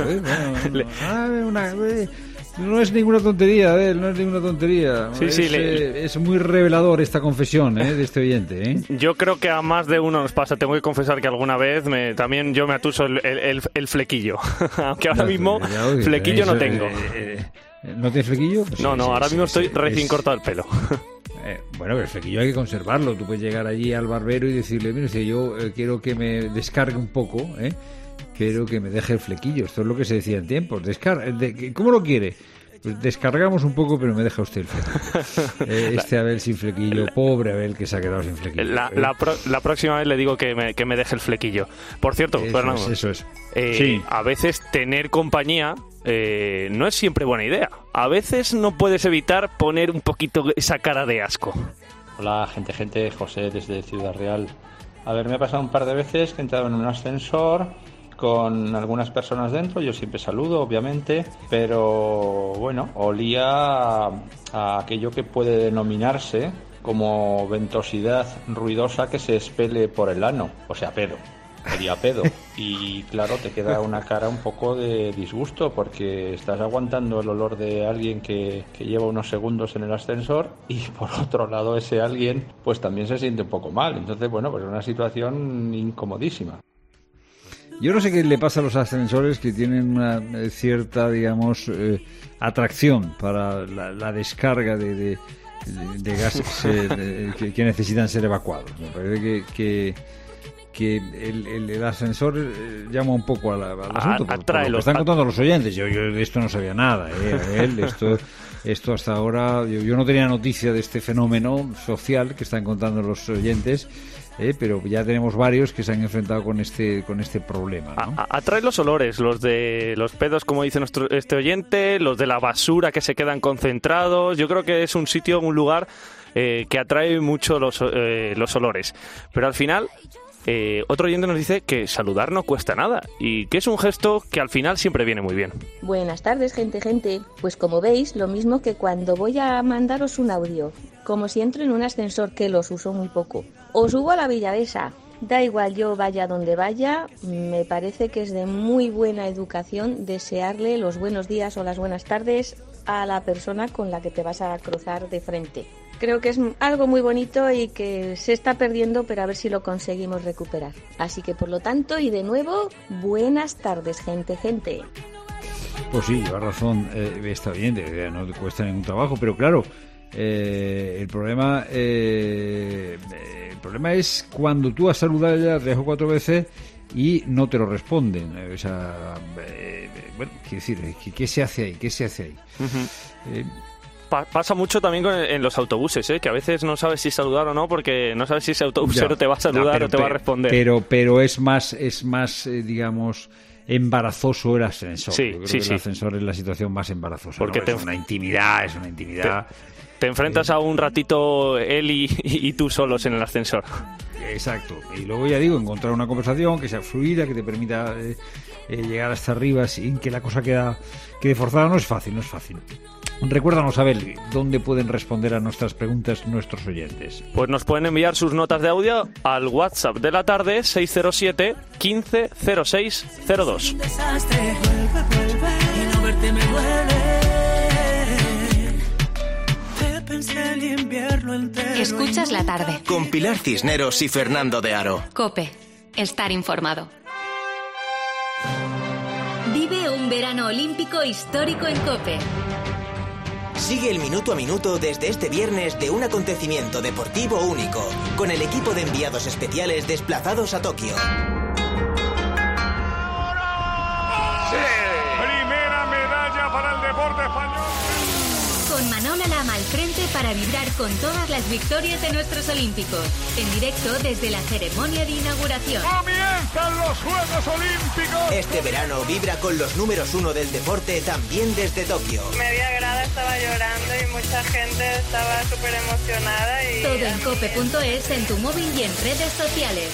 No es ninguna tontería, no es ninguna tontería. Es muy revelador esta confesión de este oyente. Yo creo que a más de uno nos pasa. Tengo que confesar que alguna vez también yo me atuso el flequillo. Aunque ahora mismo flequillo no tengo. ¿No tienes flequillo? Pues no, ahora mismo estoy recién cortado el pelo. Bueno, pero el flequillo hay que conservarlo. Tú puedes llegar allí al barbero y decirle, mire, si yo quiero que me descargue un poco, quiero que me deje el flequillo. Esto es lo que se decía en tiempos. ¿Cómo lo quiere? Pues descargamos un poco, pero me deja usted el flequillo. Abel sin flequillo, pobre Abel que se ha quedado sin flequillo. La próxima vez le digo que me deje el flequillo. Por cierto, Fernando, eso es. Sí. A veces tener compañía no es siempre buena idea. A veces no puedes evitar poner un poquito esa cara de asco. Hola, gente, José desde Ciudad Real. A ver, me ha pasado un par de veces que he entrado en un ascensor con algunas personas dentro, yo siempre saludo, obviamente, pero bueno, olía a aquello que puede denominarse como ventosidad ruidosa que se expele por el ano, o sea, pedo. Olía pedo. Y claro, te queda una cara un poco de disgusto porque estás aguantando el olor de alguien que lleva unos segundos en el ascensor y por otro lado ese alguien pues también se siente un poco mal. Entonces, bueno, pues es una situación incomodísima. Yo no sé qué le pasa a los ascensores que tienen una cierta, digamos, atracción para la descarga de gases que necesitan ser evacuados. Me parece que el ascensor llama un poco al asunto. Por lo que están contando los oyentes. Yo de esto no sabía nada. Esto hasta ahora, yo no tenía noticia de este fenómeno social que están contando los oyentes. Pero ya tenemos varios que se han enfrentado con este problema, ¿no? Atrae los olores, los de los pedos, como dice este oyente, los de la basura que se quedan concentrados. Yo creo que es un sitio, un lugar que atrae mucho los olores. Pero al final, otro oyente nos dice que saludar no cuesta nada y que es un gesto que al final siempre viene muy bien. Buenas tardes, gente. Pues como veis, lo mismo que cuando voy a mandaros un audio. Como si entro en un ascensor, que los uso muy poco. O subo a la Villavesa. Da igual yo vaya donde vaya, me parece que es de muy buena educación desearle los buenos días o las buenas tardes a la persona con la que te vas a cruzar de frente. Creo que es algo muy bonito y que se está perdiendo, pero a ver si lo conseguimos recuperar. Así que por lo tanto, y de nuevo, buenas tardes, gente. Pues sí, lleva razón, está bien, no te cuesta ningún trabajo, pero claro, el problema es cuando tú has saludado ya 3 o 4 veces y no te lo responden. O sea, bueno, quiero decir, ¿qué se hace ahí? Uh-huh. Pasa mucho también en los autobuses, que a veces no sabes si saludar o no, porque no sabes si ese autobusero te va a saludar o te va a responder. Pero es más digamos, embarazoso el ascensor. Sí, yo creo que el ascensor es la situación más embarazosa. Porque es una intimidad. Te enfrentas a un ratito él y tú solos en el ascensor. Exacto. Y luego ya digo, encontrar una conversación que sea fluida, que te permita llegar hasta arriba sin que la cosa quede forzada, no es fácil. Recuérdanos, Abel, ¿dónde pueden responder a nuestras preguntas nuestros oyentes? Pues nos pueden enviar sus notas de audio al WhatsApp de la tarde 607 15 06 02. Escuchas la tarde. Con Pilar Cisneros y Fernando de Aro. COPE. Estar informado. Vive un verano olímpico histórico en COPE. Sigue el minuto a minuto desde este viernes de un acontecimiento deportivo único, con el equipo de enviados especiales desplazados a Tokio. Primera medalla para el deporte español. Con Manola Lama al frente para vibrar con todas las victorias de nuestros olímpicos. En directo desde la ceremonia de inauguración. ¡Comienzan los Juegos Olímpicos! Este verano vibra con los números 1 del deporte también desde Tokio. Media grada estaba llorando y mucha gente estaba súper emocionada. Todo en cope.es, en tu móvil y en redes sociales.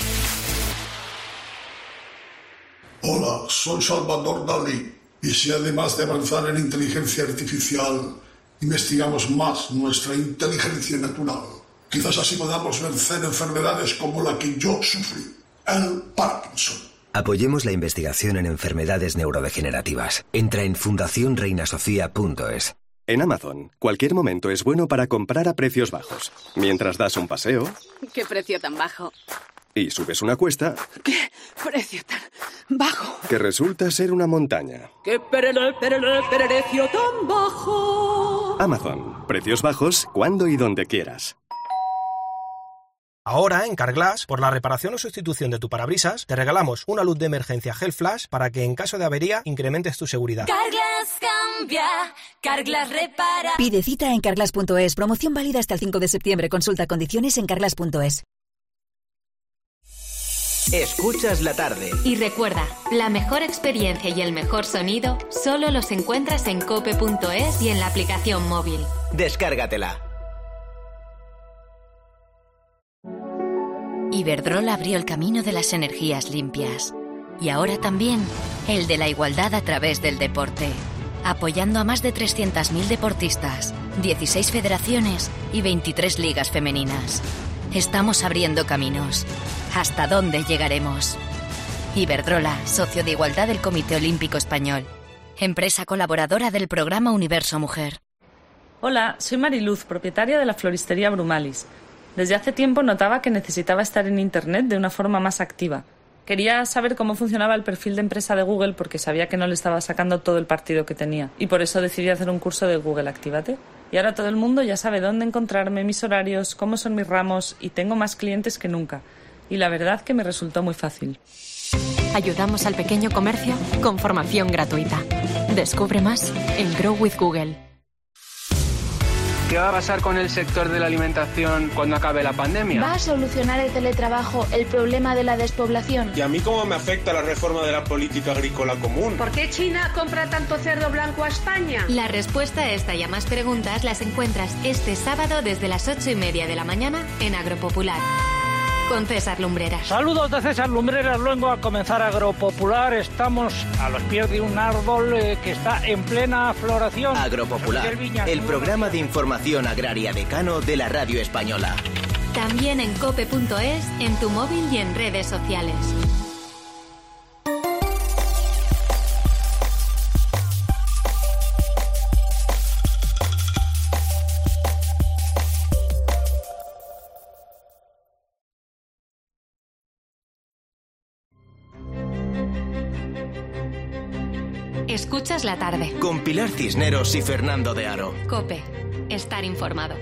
Hola, soy Salvador Dalí. Y si además de avanzar en inteligencia artificial, investigamos más nuestra inteligencia natural, quizás así podamos vencer enfermedades como la que yo sufrí, el Parkinson. Apoyemos la investigación en enfermedades neurodegenerativas. Entra en fundacionreinasofía.es. En Amazon, cualquier momento es bueno para comprar a precios bajos. Mientras das un paseo... ¡Qué precio tan bajo! Y subes una cuesta... ¡Qué precio tan bajo! Que resulta ser una montaña. ¡Qué precio tan bajo! Amazon, precios bajos cuando y donde quieras. Ahora, en Carglass, por la reparación o sustitución de tu parabrisas, te regalamos una luz de emergencia Gel Flash para que en caso de avería incrementes tu seguridad. Carglass cambia, Carglass repara. Pide cita en carglass.es. Promoción válida hasta el 5 de septiembre. Consulta condiciones en carglass.es. Escuchas la tarde. Y recuerda, la mejor experiencia y el mejor sonido solo los encuentras en cope.es y en la aplicación móvil. Descárgatela. Iberdrola abrió el camino de las energías limpias. Y ahora también el de la igualdad a través del deporte. Apoyando a más de 300.000 deportistas, 16 federaciones y 23 ligas femeninas. Estamos abriendo caminos. ¿Hasta dónde llegaremos? Iberdrola, socio de igualdad del Comité Olímpico Español. Empresa colaboradora del programa Universo Mujer. Hola, soy Mariluz, propietaria de la floristería Brumalis. Desde hace tiempo notaba que necesitaba estar en Internet de una forma más activa. Quería saber cómo funcionaba el perfil de empresa de Google porque sabía que no le estaba sacando todo el partido que tenía. Y por eso decidí hacer un curso de Google Actívate. Y ahora todo el mundo ya sabe dónde encontrarme, mis horarios, cómo son mis ramos y tengo más clientes que nunca. Y la verdad que me resultó muy fácil. Ayudamos al pequeño comercio con formación gratuita. Descubre más en Grow with Google. ¿Qué va a pasar con el sector de la alimentación cuando acabe la pandemia? ¿Va a solucionar el teletrabajo el problema de la despoblación? ¿Y a mí cómo me afecta la reforma de la política agrícola común? ¿Por qué China compra tanto cerdo blanco a España? La respuesta a esta y a más preguntas las encuentras este sábado desde las 8:30 de la mañana en Agropopular. Con César Lumbreras. Saludos de César Lumbreras, luego a comenzar Agropopular. Estamos a los pies de un árbol que está en plena floración. Agropopular, el programa de información agraria decano de la radio española. También en cope.es, en tu móvil y en redes sociales. Escuchas la tarde. Con Pilar Cisneros y Fernando de Aro. COPE. Estar informado.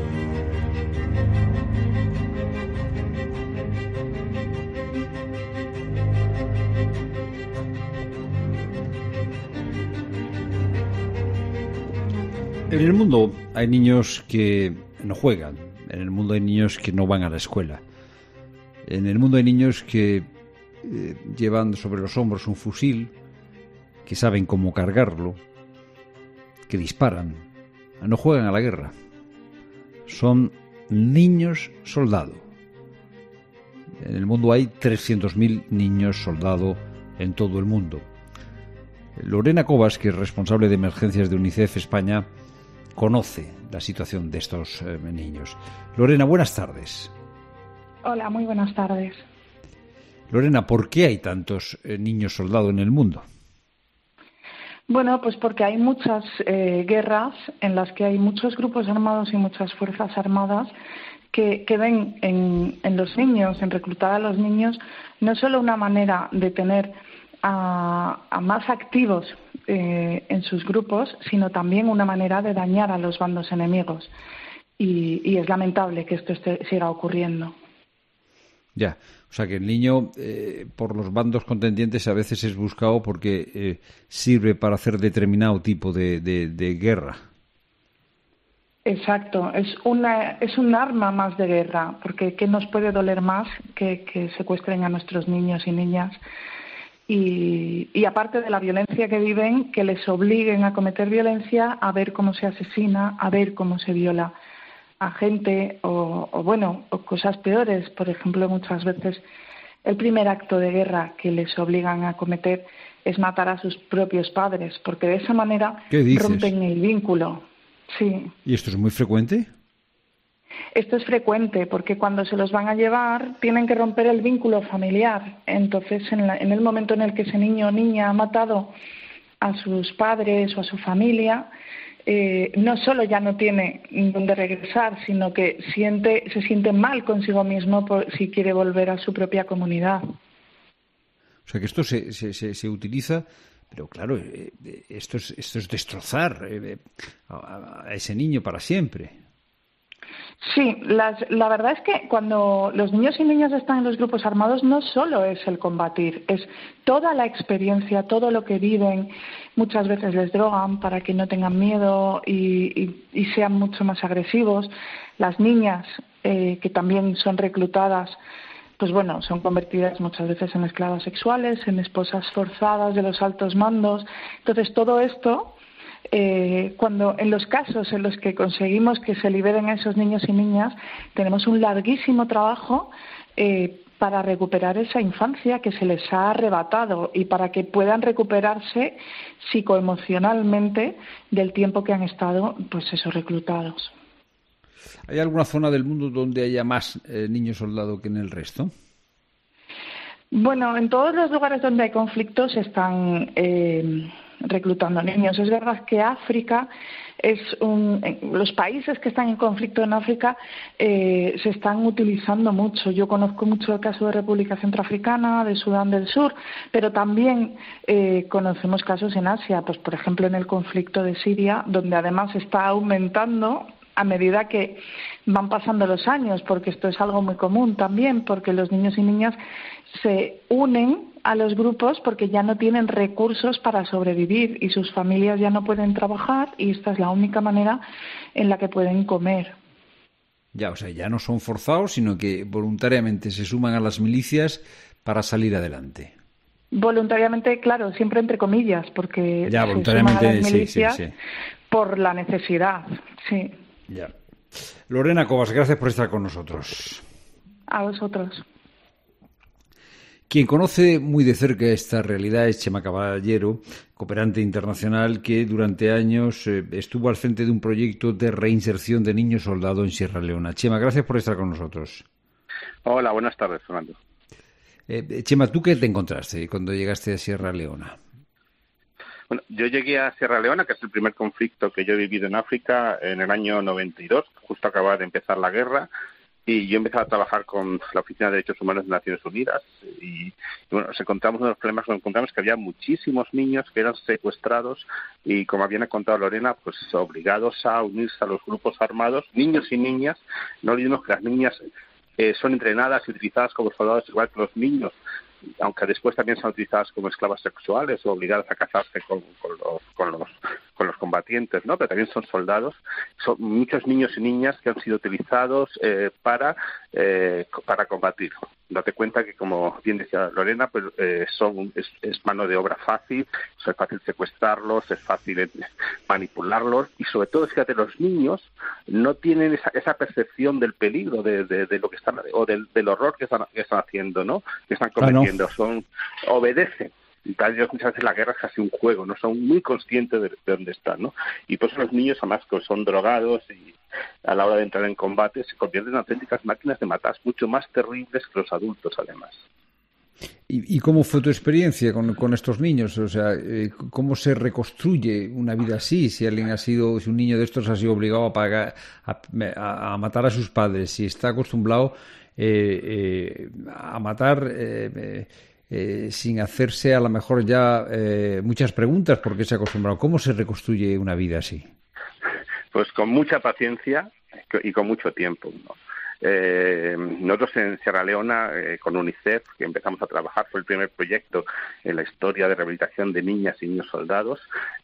En el mundo hay niños que no juegan. En el mundo hay niños que no van a la escuela. En el mundo hay niños que llevan sobre los hombros un fusil, que saben cómo cargarlo, que disparan, no juegan a la guerra. Son niños soldado. En el mundo hay 300.000 niños soldado en todo el mundo. Lorena Cobas, que es responsable de emergencias de UNICEF España, conoce la situación de estos niños. Lorena, buenas tardes. Hola, muy buenas tardes. Lorena, ¿por qué hay tantos niños soldado en el mundo? Bueno, pues porque hay muchas guerras en las que hay muchos grupos armados y muchas fuerzas armadas que ven en los niños, en reclutar a los niños, no solo una manera de tener a más activos en sus grupos, sino también una manera de dañar a los bandos enemigos. Y es lamentable que esto siga ocurriendo. Ya, o sea que el niño por los bandos contendientes a veces es buscado porque sirve para hacer determinado tipo de guerra. Exacto, es un arma más de guerra, porque ¿qué nos puede doler más que secuestren a nuestros niños y niñas? Y aparte de la violencia que viven, que les obliguen a cometer violencia, a ver cómo se asesina, a ver cómo se viola a gente o cosas peores. Por ejemplo, muchas veces el primer acto de guerra que les obligan a cometer es matar a sus propios padres, porque de esa manera rompen el vínculo. Sí. ¿Y esto es muy frecuente? Esto es frecuente porque cuando se los van a llevar tienen que romper el vínculo familiar. Entonces, en el momento en el que ese niño o niña ha matado a sus padres o a su familia, no solo ya no tiene dónde regresar, sino que se siente mal consigo mismo si quiere volver a su propia comunidad. O sea que esto se utiliza, pero claro, esto es destrozar a ese niño para siempre. Sí, la verdad es que cuando los niños y niñas están en los grupos armados no solo es el combatir, es toda la experiencia, todo lo que viven. Muchas veces les drogan para que no tengan miedo y sean mucho más agresivos. Las niñas que también son reclutadas, pues bueno, son convertidas muchas veces en esclavas sexuales, en esposas forzadas de los altos mandos. Entonces todo esto, cuando en los casos en los que conseguimos que se liberen a esos niños y niñas, tenemos un larguísimo trabajo para recuperar esa infancia que se les ha arrebatado y para que puedan recuperarse psicoemocionalmente del tiempo que han estado, pues esos reclutados. ¿Hay alguna zona del mundo donde haya más niños soldados que en el resto? Bueno, en todos los lugares donde hay conflictos están reclutando niños. Es verdad que África los países que están en conflicto en África se están utilizando mucho. Yo conozco mucho el caso de República Centroafricana, de Sudán del Sur, pero también conocemos casos en Asia, pues por ejemplo en el conflicto de Siria, donde además está aumentando a medida que van pasando los años, porque esto es algo muy común también, porque los niños y niñas se unen a los grupos porque ya no tienen recursos para sobrevivir y sus familias ya no pueden trabajar y esta es la única manera en la que pueden comer. Ya, o sea, ya no son forzados, sino que voluntariamente se suman a las milicias para salir adelante. Voluntariamente, claro, siempre entre comillas, porque ya, voluntariamente, se suman a las milicias sí. por la necesidad, sí. Ya. Lorena Cobas, gracias por estar con nosotros. A vosotros. Quien conoce muy de cerca esta realidad es Chema Caballero, cooperante internacional que durante años estuvo al frente de un proyecto de reinserción de niños soldados en Sierra Leona. Chema, gracias por estar con nosotros. Hola, buenas tardes, Fernando. Chema, ¿tú qué te encontraste cuando llegaste a Sierra Leona? Bueno, yo llegué a Sierra Leona, que es el primer conflicto que yo he vivido en África, en el año 92, justo acababa de empezar la guerra, y yo empecé a trabajar con la Oficina de Derechos Humanos de Naciones Unidas, y bueno, nos encontramos uno de los problemas que nos encontramos que había muchísimos niños que eran secuestrados y, como habían contado Lorena, pues obligados a unirse a los grupos armados, niños y niñas. No olvidemos que las niñas son entrenadas y utilizadas como soldados igual que los niños, aunque después también son utilizadas como esclavas sexuales o obligadas a casarse con los combatientes, ¿no? Pero también son soldados. Son muchos niños y niñas que han sido utilizados para combatir. Date cuenta que, como bien decía Lorena, pues, es mano de obra fácil, es fácil secuestrarlos, es fácil manipularlos y, sobre todo, fíjate, los niños no tienen esa percepción del peligro de lo que están, o del horror que están haciendo, ¿no? Que están cometiendo. Obedecen. Para ellos muchas veces la guerra es casi un juego, no son muy conscientes de dónde están, ¿no? Y por eso los niños, además, que son drogados y a la hora de entrar en combate se convierten en auténticas máquinas de matar, mucho más terribles que los adultos, además. ¿Y cómo fue tu experiencia con estos niños? O sea, ¿cómo se reconstruye una vida así? Si un niño de estos ha sido obligado a matar a sus padres, si está acostumbrado a matar sin hacerse a lo mejor ya muchas preguntas porque se ha acostumbrado. ¿Cómo se reconstruye una vida así? Pues con mucha paciencia y con mucho tiempo, ¿no? Nosotros en Sierra Leona, con UNICEF, que empezamos a trabajar, fue el primer proyecto en la historia de rehabilitación de niñas y niños soldados.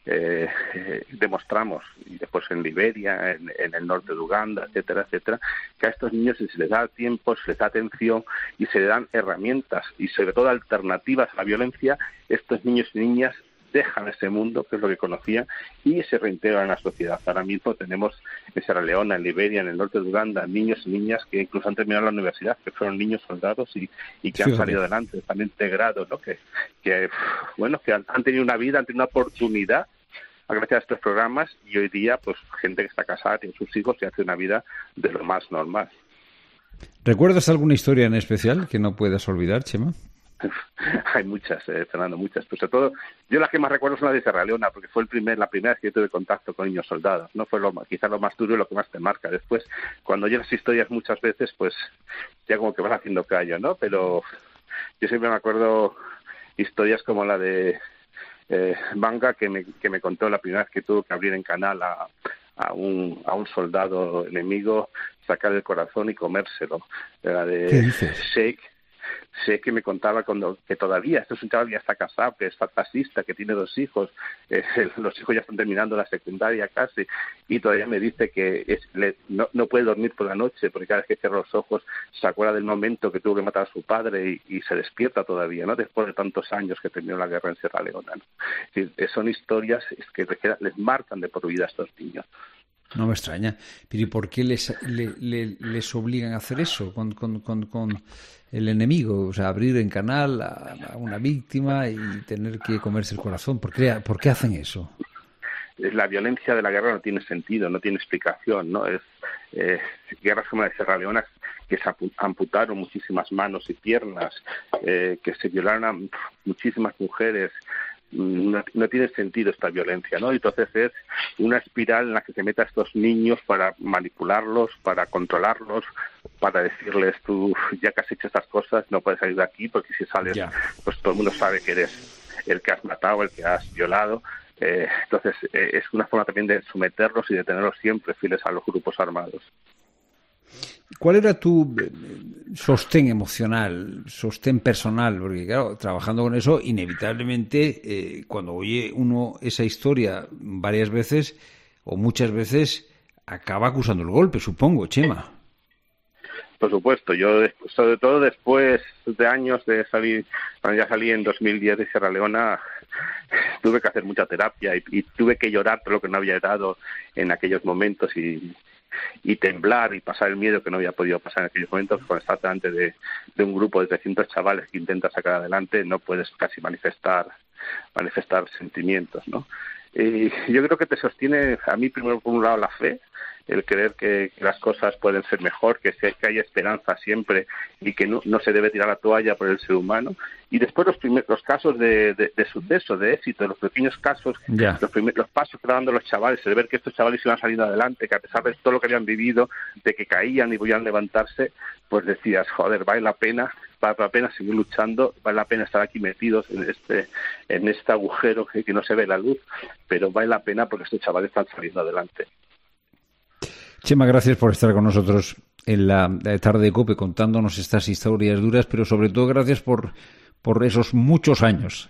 Demostramos, y después en Liberia, en el norte de Uganda, etcétera, etcétera, que a estos niños si se les da tiempo, se les da atención y se les dan herramientas y sobre todo alternativas a la violencia, estos niños y niñas dejan ese mundo, que es lo que conocían, y se reintegran en la sociedad. Ahora mismo tenemos en Sierra Leona, en Liberia, en el norte de Uganda, niños y niñas que incluso han terminado la universidad, que fueron niños soldados y que han salido adelante, están integrados, ¿no? Que han tenido una vida, han tenido una oportunidad gracias a estos programas, y hoy día pues gente que está casada, tiene sus hijos y hace una vida de lo más normal. ¿Recuerdas alguna historia en especial que no puedas olvidar, Chema? Hay muchas, Fernando, muchas. Pues sobre todo, yo las que más recuerdo son las de Sierra Leona, porque fue la primera vez que yo tuve contacto con niños soldados, ¿no? Fue quizás lo más duro y lo que más te marca. Después, cuando oyes las historias muchas veces, pues ya como que vas haciendo callo, ¿no? Pero yo siempre me acuerdo historias como la de Banga, que me contó la primera vez que tuvo que abrir en canal a un soldado enemigo, sacar el corazón y comérselo. La de Sheikh, que me contaba que todavía, este es un chaval que ya está casado, que es fantasista, que tiene 2 hijos, los hijos ya están terminando la secundaria casi, y todavía me dice que no puede dormir por la noche, porque cada vez que cierra los ojos se acuerda del momento que tuvo que matar a su padre y se despierta todavía, ¿no? Después de tantos años que terminó la guerra en Sierra Leona, ¿no? Son historias que les marcan de por vida a estos niños. No me extraña. Pero ¿y por qué les obligan a hacer eso con el enemigo? O sea, abrir en canal a una víctima y tener que comerse el corazón. ¿Por qué hacen eso? La violencia de la guerra no tiene sentido, no tiene explicación, ¿no? Guerras como la de Sierra Leona, que se amputaron muchísimas manos y piernas, que se violaron a muchísimas mujeres. No tiene sentido esta violencia, ¿no? Entonces es una espiral en la que se meten a estos niños para manipularlos, para controlarlos, para decirles, tú ya que has hecho estas cosas no puedes salir de aquí, porque si sales pues todo el mundo sabe que eres el que has matado, el que has violado. Entonces es una forma también de someterlos y de tenerlos siempre fieles a los grupos armados. ¿Cuál era tu sostén emocional, sostén personal? Porque claro, trabajando con eso, inevitablemente, cuando oye uno esa historia varias veces o muchas veces, acaba acusando el golpe, supongo, Chema. Por supuesto, yo sobre todo después de años de salir, cuando ya salí en 2010 de Sierra Leona, tuve que hacer mucha terapia y tuve que llorar todo lo que no había llorado en aquellos momentos y temblar y pasar el miedo que no había podido pasar en aquellos momentos. Cuando estás delante de un grupo de 300 chavales que intenta sacar adelante, no puedes casi manifestar sentimientos, ¿no? Y yo creo que te sostiene, a mí primero por un lado la fe, el creer que las cosas pueden ser mejor, que hay esperanza siempre y que no se debe tirar la toalla por el ser humano. Y después los casos de suceso, de éxito, los pequeños casos, los pasos que estaban dando los chavales, el ver que estos chavales iban saliendo adelante, que a pesar de todo lo que habían vivido, de que caían y podían levantarse, pues decías, joder, vale la pena seguir luchando, vale la pena estar aquí metidos en este agujero que no se ve la luz, pero vale la pena porque estos chavales están saliendo adelante. Chema, gracias por estar con nosotros en la tarde de COPE contándonos estas historias duras, pero sobre todo gracias por esos muchos años,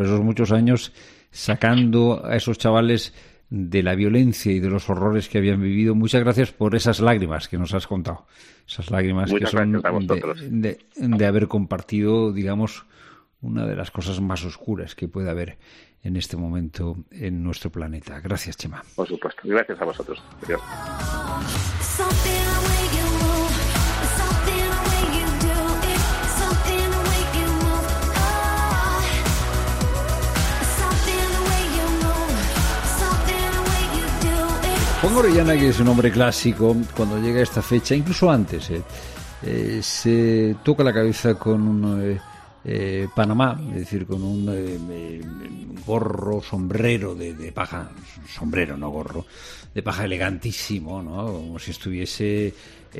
sacando a esos chavales de la violencia y de los horrores que habían vivido. Muchas gracias por esas lágrimas que nos has contado, esas lágrimas que son de haber compartido, digamos, una de las cosas más oscuras que puede haber en este momento en nuestro planeta. Gracias, Chema. Por supuesto. Gracias a vosotros. Adiós. Juan Orellana, que es un hombre clásico, cuando llega esta fecha, incluso antes, se toca la cabeza con un Panamá, es decir, con un gorro, sombrero de paja, sombrero, no gorro, de paja elegantísimo, ¿no? Como si estuviese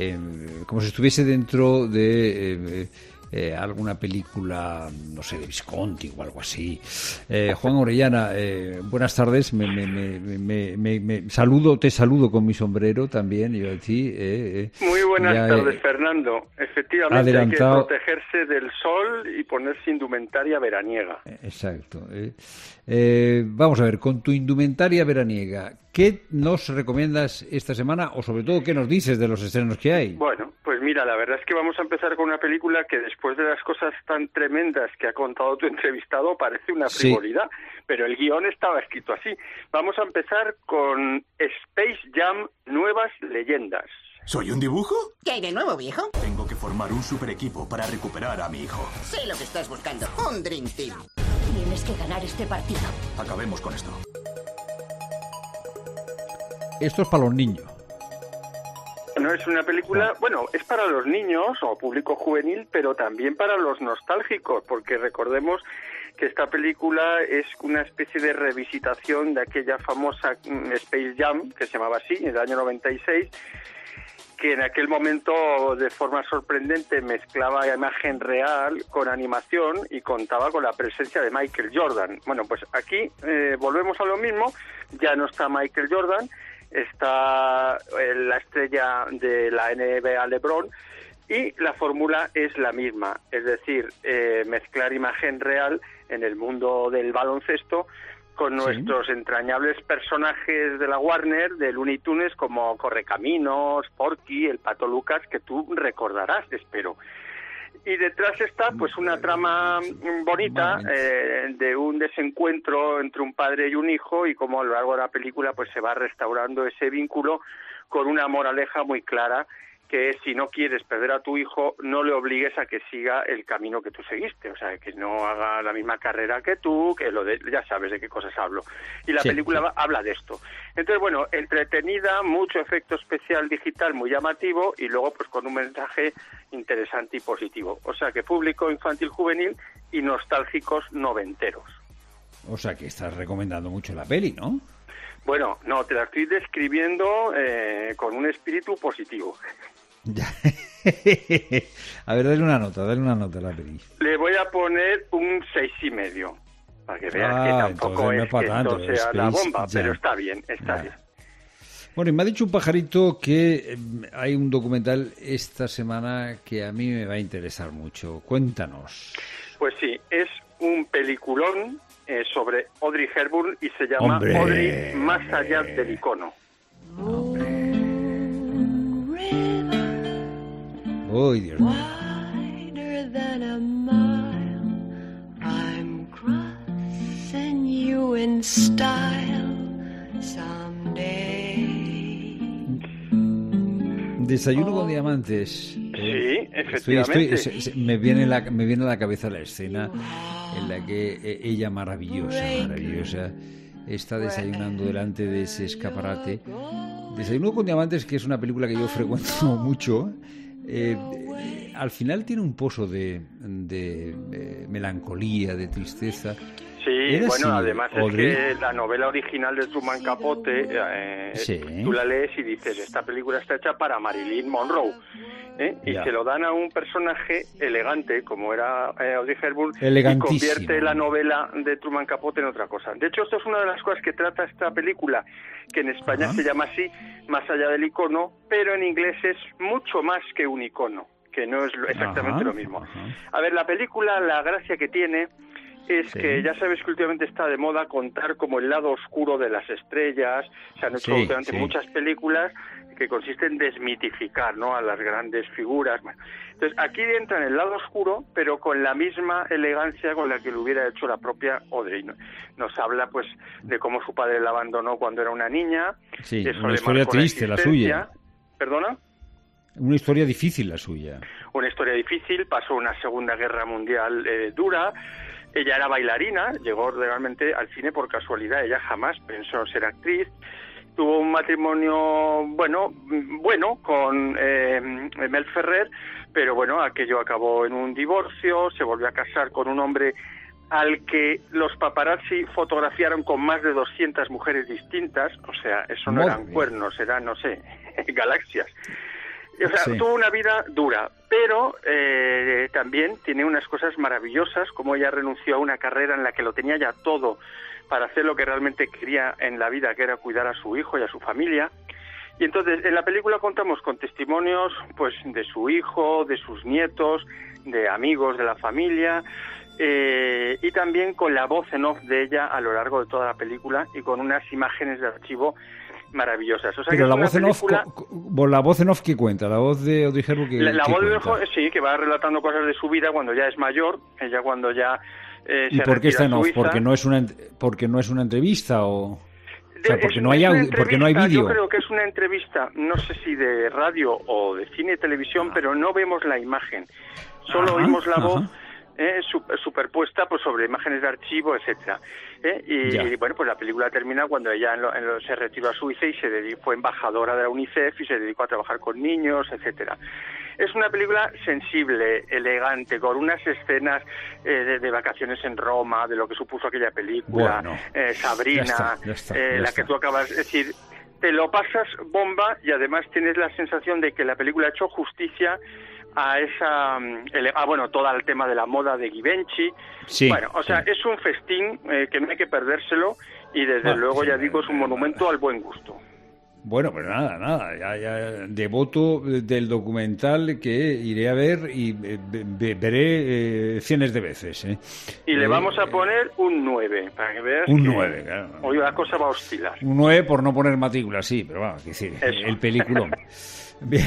dentro de alguna película, no sé, de Visconti o algo así. Juan Orellana, buenas tardes. Te saludo con mi sombrero también, yo a ti. Muy buenas tardes, Fernando. Efectivamente, adelantado. hay que protegerse del sol y ponerse indumentaria veraniega. Exacto. Vamos a ver, con tu indumentaria veraniega, ¿qué nos recomiendas esta semana o sobre todo qué nos dices de los estrenos que hay? Bueno, pues mira, la verdad es que vamos a empezar con una película que después de las cosas tan tremendas que ha contado tu entrevistado parece una frivolidad, pero el guión estaba escrito así. Vamos a empezar con Space Jam Nuevas Leyendas. ¿Soy un dibujo? ¿Qué hay de nuevo, viejo? Tengo que formar un super equipo para recuperar a mi hijo. Sé lo que estás buscando, un Dream Team. Tienes que ganar este partido. Acabemos con esto. Esto es para los niños. No es una película, bueno, es para los niños o público juvenil, pero también para los nostálgicos, porque recordemos que esta película es una especie de revisitación de aquella famosa Space Jam, que se llamaba así, en el año 96, que en aquel momento de forma sorprendente mezclaba imagen real con animación y contaba con la presencia de Michael Jordan. Bueno, pues aquí volvemos a lo mismo, ya no está Michael Jordan, está la estrella de la NBA LeBron y la fórmula es la misma, es decir, mezclar imagen real en el mundo del baloncesto con nuestros entrañables personajes de la Warner, de Looney Tunes, como Correcaminos, Porky, el Pato Lucas, que tú recordarás, espero. Y detrás está pues una trama bonita de un desencuentro entre un padre y un hijo, y como a lo largo de la película pues se va restaurando ese vínculo con una moraleja muy clara, que si no quieres perder a tu hijo, no le obligues a que siga el camino que tú seguiste, o sea, que no haga la misma carrera que tú, que ya sabes de qué cosas hablo. Y la película habla de esto. Entonces, bueno, entretenida, mucho efecto especial digital muy llamativo y luego pues con un mensaje interesante y positivo. O sea, que público infantil juvenil y nostálgicos noventeros. O sea, que estás recomendando mucho la peli, ¿no? Bueno, no, te la estoy describiendo con un espíritu positivo. A ver, dale una nota a la peli. Le voy a poner un 6,5, para que veas que tampoco es que esto sea la bomba, pero está bien, está bien. Bueno, y me ha dicho un pajarito que hay un documental esta semana que a mí me va a interesar mucho. Cuéntanos. Pues sí, es un peliculón sobre Audrey Hepburn y se llama Audrey Más allá del icono. ¡Uy, Dios mío! Desayuno con diamantes. Sí, efectivamente. Me viene a la cabeza la escena en la que ella maravillosa, está desayunando delante de ese escaparate. Desayuno con diamantes, que es una película que yo frecuento mucho. Al final tiene un pozo de melancolía, de tristeza. Sí, bueno, además Audrey, es que la novela original de Truman Capote, tú la lees y dices, esta película está hecha para Marilyn Monroe, y se lo dan a un personaje elegante, como era Audrey Hepburn, y convierte la novela de Truman Capote en otra cosa. De hecho, esto es una de las cosas que trata esta película, que en España se llama así, Más allá del icono, pero en inglés es mucho más que un icono, que no es exactamente lo mismo. A ver, la película, la gracia que tiene es que ya sabes que últimamente está de moda contar como el lado oscuro de las estrellas. Se han hecho últimamente muchas películas que consisten en desmitificar, ¿no?, a las grandes figuras. Bueno, entonces aquí entra en el lado oscuro, pero con la misma elegancia con la que lo hubiera hecho la propia Audrey. Nos habla pues de cómo su padre la abandonó cuando era una niña. Sí, una historia triste la suya. ¿Perdona? Una historia difícil la suya. Una historia difícil, pasó una Segunda Guerra Mundial dura. Ella era bailarina, llegó realmente al cine por casualidad, ella jamás pensó ser actriz, tuvo un matrimonio bueno con Mel Ferrer, pero bueno, aquello acabó en un divorcio. Se volvió a casar con un hombre al que los paparazzi fotografiaron con más de 200 mujeres distintas. O sea, eso no eran cuernos, eran, no sé, galaxias. O sea, sí, tuvo una vida dura, pero también tiene unas cosas maravillosas, como ella renunció a una carrera en la que lo tenía ya todo para hacer lo que realmente quería en la vida, que era cuidar a su hijo y a su familia. Y entonces, en la película contamos con testimonios pues de su hijo, de sus nietos, de amigos de la familia, y también con la voz en off de ella a lo largo de toda la película y con unas imágenes de archivo maravillosas. O sea, pero que la voz en off, ¿qué cuenta? La voz de Audrey Hepburn, la voz de Hepburn, sí, que va relatando cosas de su vida cuando ya es mayor, ella cuando ya ¿Y por qué está en off? ¿Porque no es una entrevista o...? O sea, porque no hay audio, porque no hay vídeo. Yo creo que es una entrevista, no sé si de radio o de cine y televisión, pero no vemos la imagen. Solo oímos la voz superpuesta pues sobre imágenes de archivo, etcétera. Y bueno, pues la película termina cuando ella se retiró a Suiza y fue embajadora de la UNICEF y se dedicó a trabajar con niños, etcétera. Es una película sensible, elegante, con unas escenas de vacaciones en Roma, de lo que supuso aquella película, bueno, Sabrina, ya está, la que tú acabas de decir. Te lo pasas bomba y además tienes la sensación de que la película ha hecho justicia a esa... bueno, todo el tema de la moda de Givenchy. Sí, bueno, o sea, es un festín que no hay que perdérselo y desde luego, ya digo, es un monumento al buen gusto. Bueno, pues nada, ya devoto del documental que iré a ver y veré cientos de veces. Y le vamos a poner un 9, para que veas un 9, claro. Hoy la cosa va a oscilar. Un 9 por no poner matrícula, sí, pero vamos, decir, el peliculón. Bien.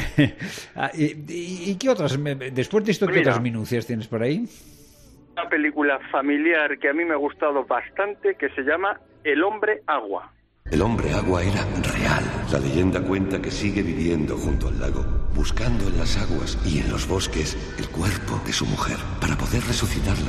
¿Y qué otras, después de esto, qué otras minucias tienes por ahí? Una película familiar que a mí me ha gustado bastante, que se llama El hombre agua. El hombre agua era real. La leyenda cuenta que sigue viviendo junto al lago, buscando en las aguas y en los bosques el cuerpo de su mujer para poder resucitarla.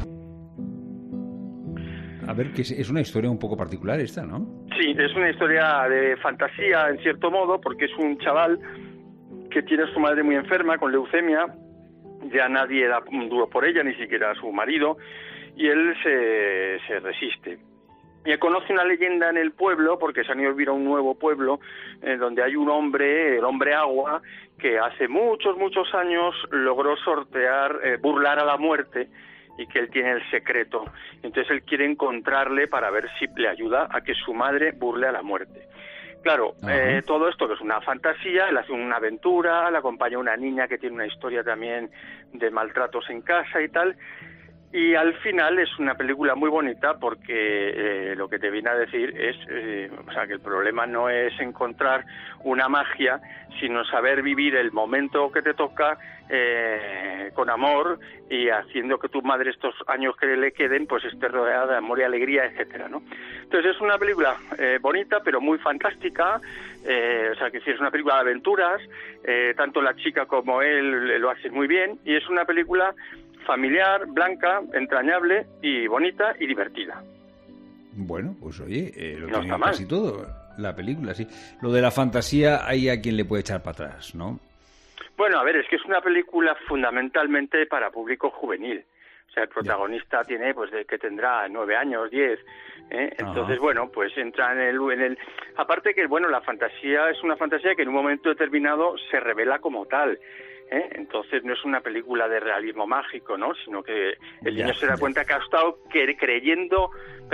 A ver, que es una historia un poco particular esta, ¿no? Sí, es una historia de fantasía, en cierto modo, porque es un chaval que tiene a su madre muy enferma, con leucemia. Ya nadie da un duro por ella, ni siquiera su marido, y él se resiste. Y conoce una leyenda en el pueblo, porque se han ido a vivir a un nuevo pueblo, donde hay un hombre, el hombre agua, que hace muchos años logró burlar a la muerte, y que él tiene el secreto. Entonces él quiere encontrarle para ver si le ayuda a que su madre burle a la muerte. Claro, todo esto que es una fantasía, él hace una aventura, le acompaña una niña que tiene una historia también de maltratos en casa y tal. Y al final es una película muy bonita porque lo que te viene a decir es o sea, que el problema no es encontrar una magia, sino saber vivir el momento que te toca con amor y haciendo que tu madre estos años que le queden pues esté rodeada de amor y alegría, etcétera, ¿no? Entonces es una película bonita pero muy fantástica, o sea que sí, es una película de aventuras, tanto la chica como él lo hacen muy bien y es una película familiar, blanca, entrañable y bonita y divertida. Bueno, pues oye, lo no tenía casi todo, la película, sí. Lo de la fantasía hay a quien le puede echar para atrás, ¿no? Bueno, a ver, es que es una película fundamentalmente para público juvenil. O sea, el protagonista tiene, pues, que tendrá 9 años, 10. Entonces, bueno, pues entra en el... Aparte que, bueno, la fantasía es una fantasía que en un momento determinado se revela como tal. Entonces no es una película de realismo mágico, ¿no? Sino que el niño se da cuenta que ha estado queriendo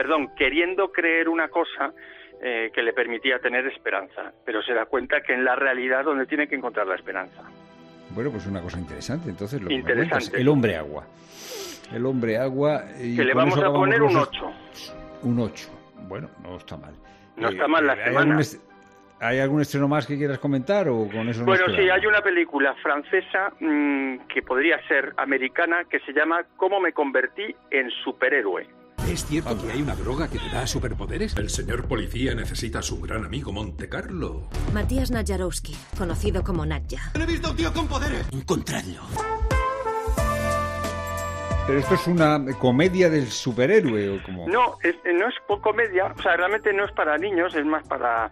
creer una cosa que le permitía tener esperanza, pero se da cuenta que en la realidad donde tiene que encontrar la esperanza. Bueno, pues una cosa interesante, entonces lo interesante. Que el hombre agua. El hombre agua... Y que le vamos a poner un 8. Un 8. Bueno, no está mal. No está mal la semana. ¿Hay algún estreno más que quieras comentar o con eso? Bueno, sí, hay una película francesa que podría ser americana que se llama ¿Cómo me convertí en superhéroe? ¿Es cierto que hay una droga que te da superpoderes? El señor policía necesita a su gran amigo Monte Carlo. Matías Nadjarowski, conocido como Nadja. ¡No he visto a un tío con poderes! ¡Encontradlo! ¿Pero esto es una comedia del superhéroe o cómo? No, no es comedia, o sea, realmente no es para niños, es más para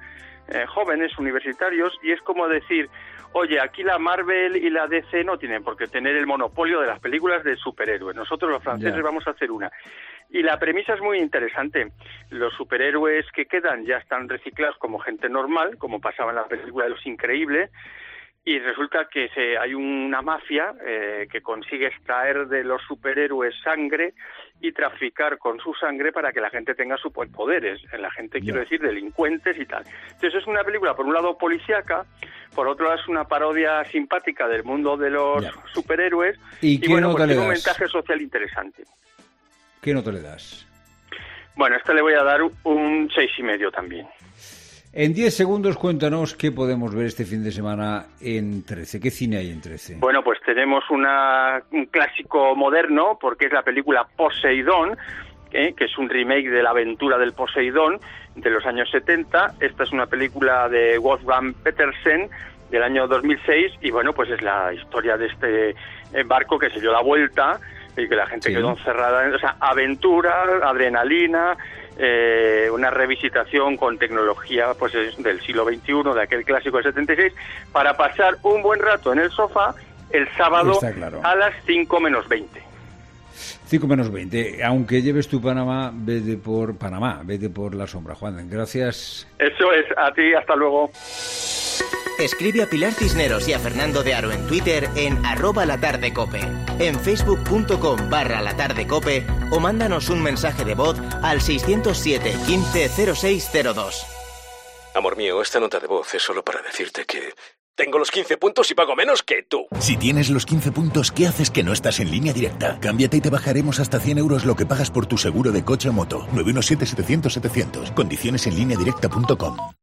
jóvenes, universitarios, y es como decir, oye, aquí la Marvel y la DC no tienen por qué tener el monopolio de las películas de superhéroes. Nosotros los franceses vamos a hacer una. Y la premisa es muy interesante. Los superhéroes que quedan ya están reciclados como gente normal, como pasaba en la película de Los Increíbles, y resulta que hay una mafia que consigue extraer de los superhéroes sangre y traficar con su sangre para que la gente tenga superpoderes. La gente, quiero decir, delincuentes y tal. Entonces es una película, por un lado, policíaca, por otro lado es una parodia simpática del mundo de los superhéroes, y bueno, pues tiene un mensaje social interesante. ¿Qué nota le das? Bueno, a esta le voy a dar un 6,5 también. En 10 segundos, cuéntanos qué podemos ver este fin de semana en 13. ¿Qué cine hay en 13? Bueno, pues tenemos un clásico moderno, porque es la película Poseidón, que es un remake de La aventura del Poseidón, de los años 70. Esta es una película de Wolfgang Petersen, del año 2006, y bueno, pues es la historia de este barco que se dio la vuelta y que la gente quedó encerrada. O sea, aventura, adrenalina, una revisitación con tecnología pues del siglo XXI, de aquel clásico del 76, para pasar un buen rato en el sofá el sábado a las 5 menos 20. 5 menos 20. Aunque lleves tu Panamá, vete por la sombra, Juan. Gracias. Eso es, a ti, hasta luego. Escribe a Pilar Cisneros y a Fernando de Aro en Twitter en @latardecope, en facebook.com/latardecope o mándanos un mensaje de voz al 607 15 0602. Amor mío, esta nota de voz es solo para decirte que tengo los 15 puntos y pago menos que tú. Si tienes los 15 puntos, ¿qué haces que no estás en Línea Directa? Cámbiate y te bajaremos hasta 100 euros lo que pagas por tu seguro de coche o moto. 917-700-700. Condiciones en lineadirecta.com.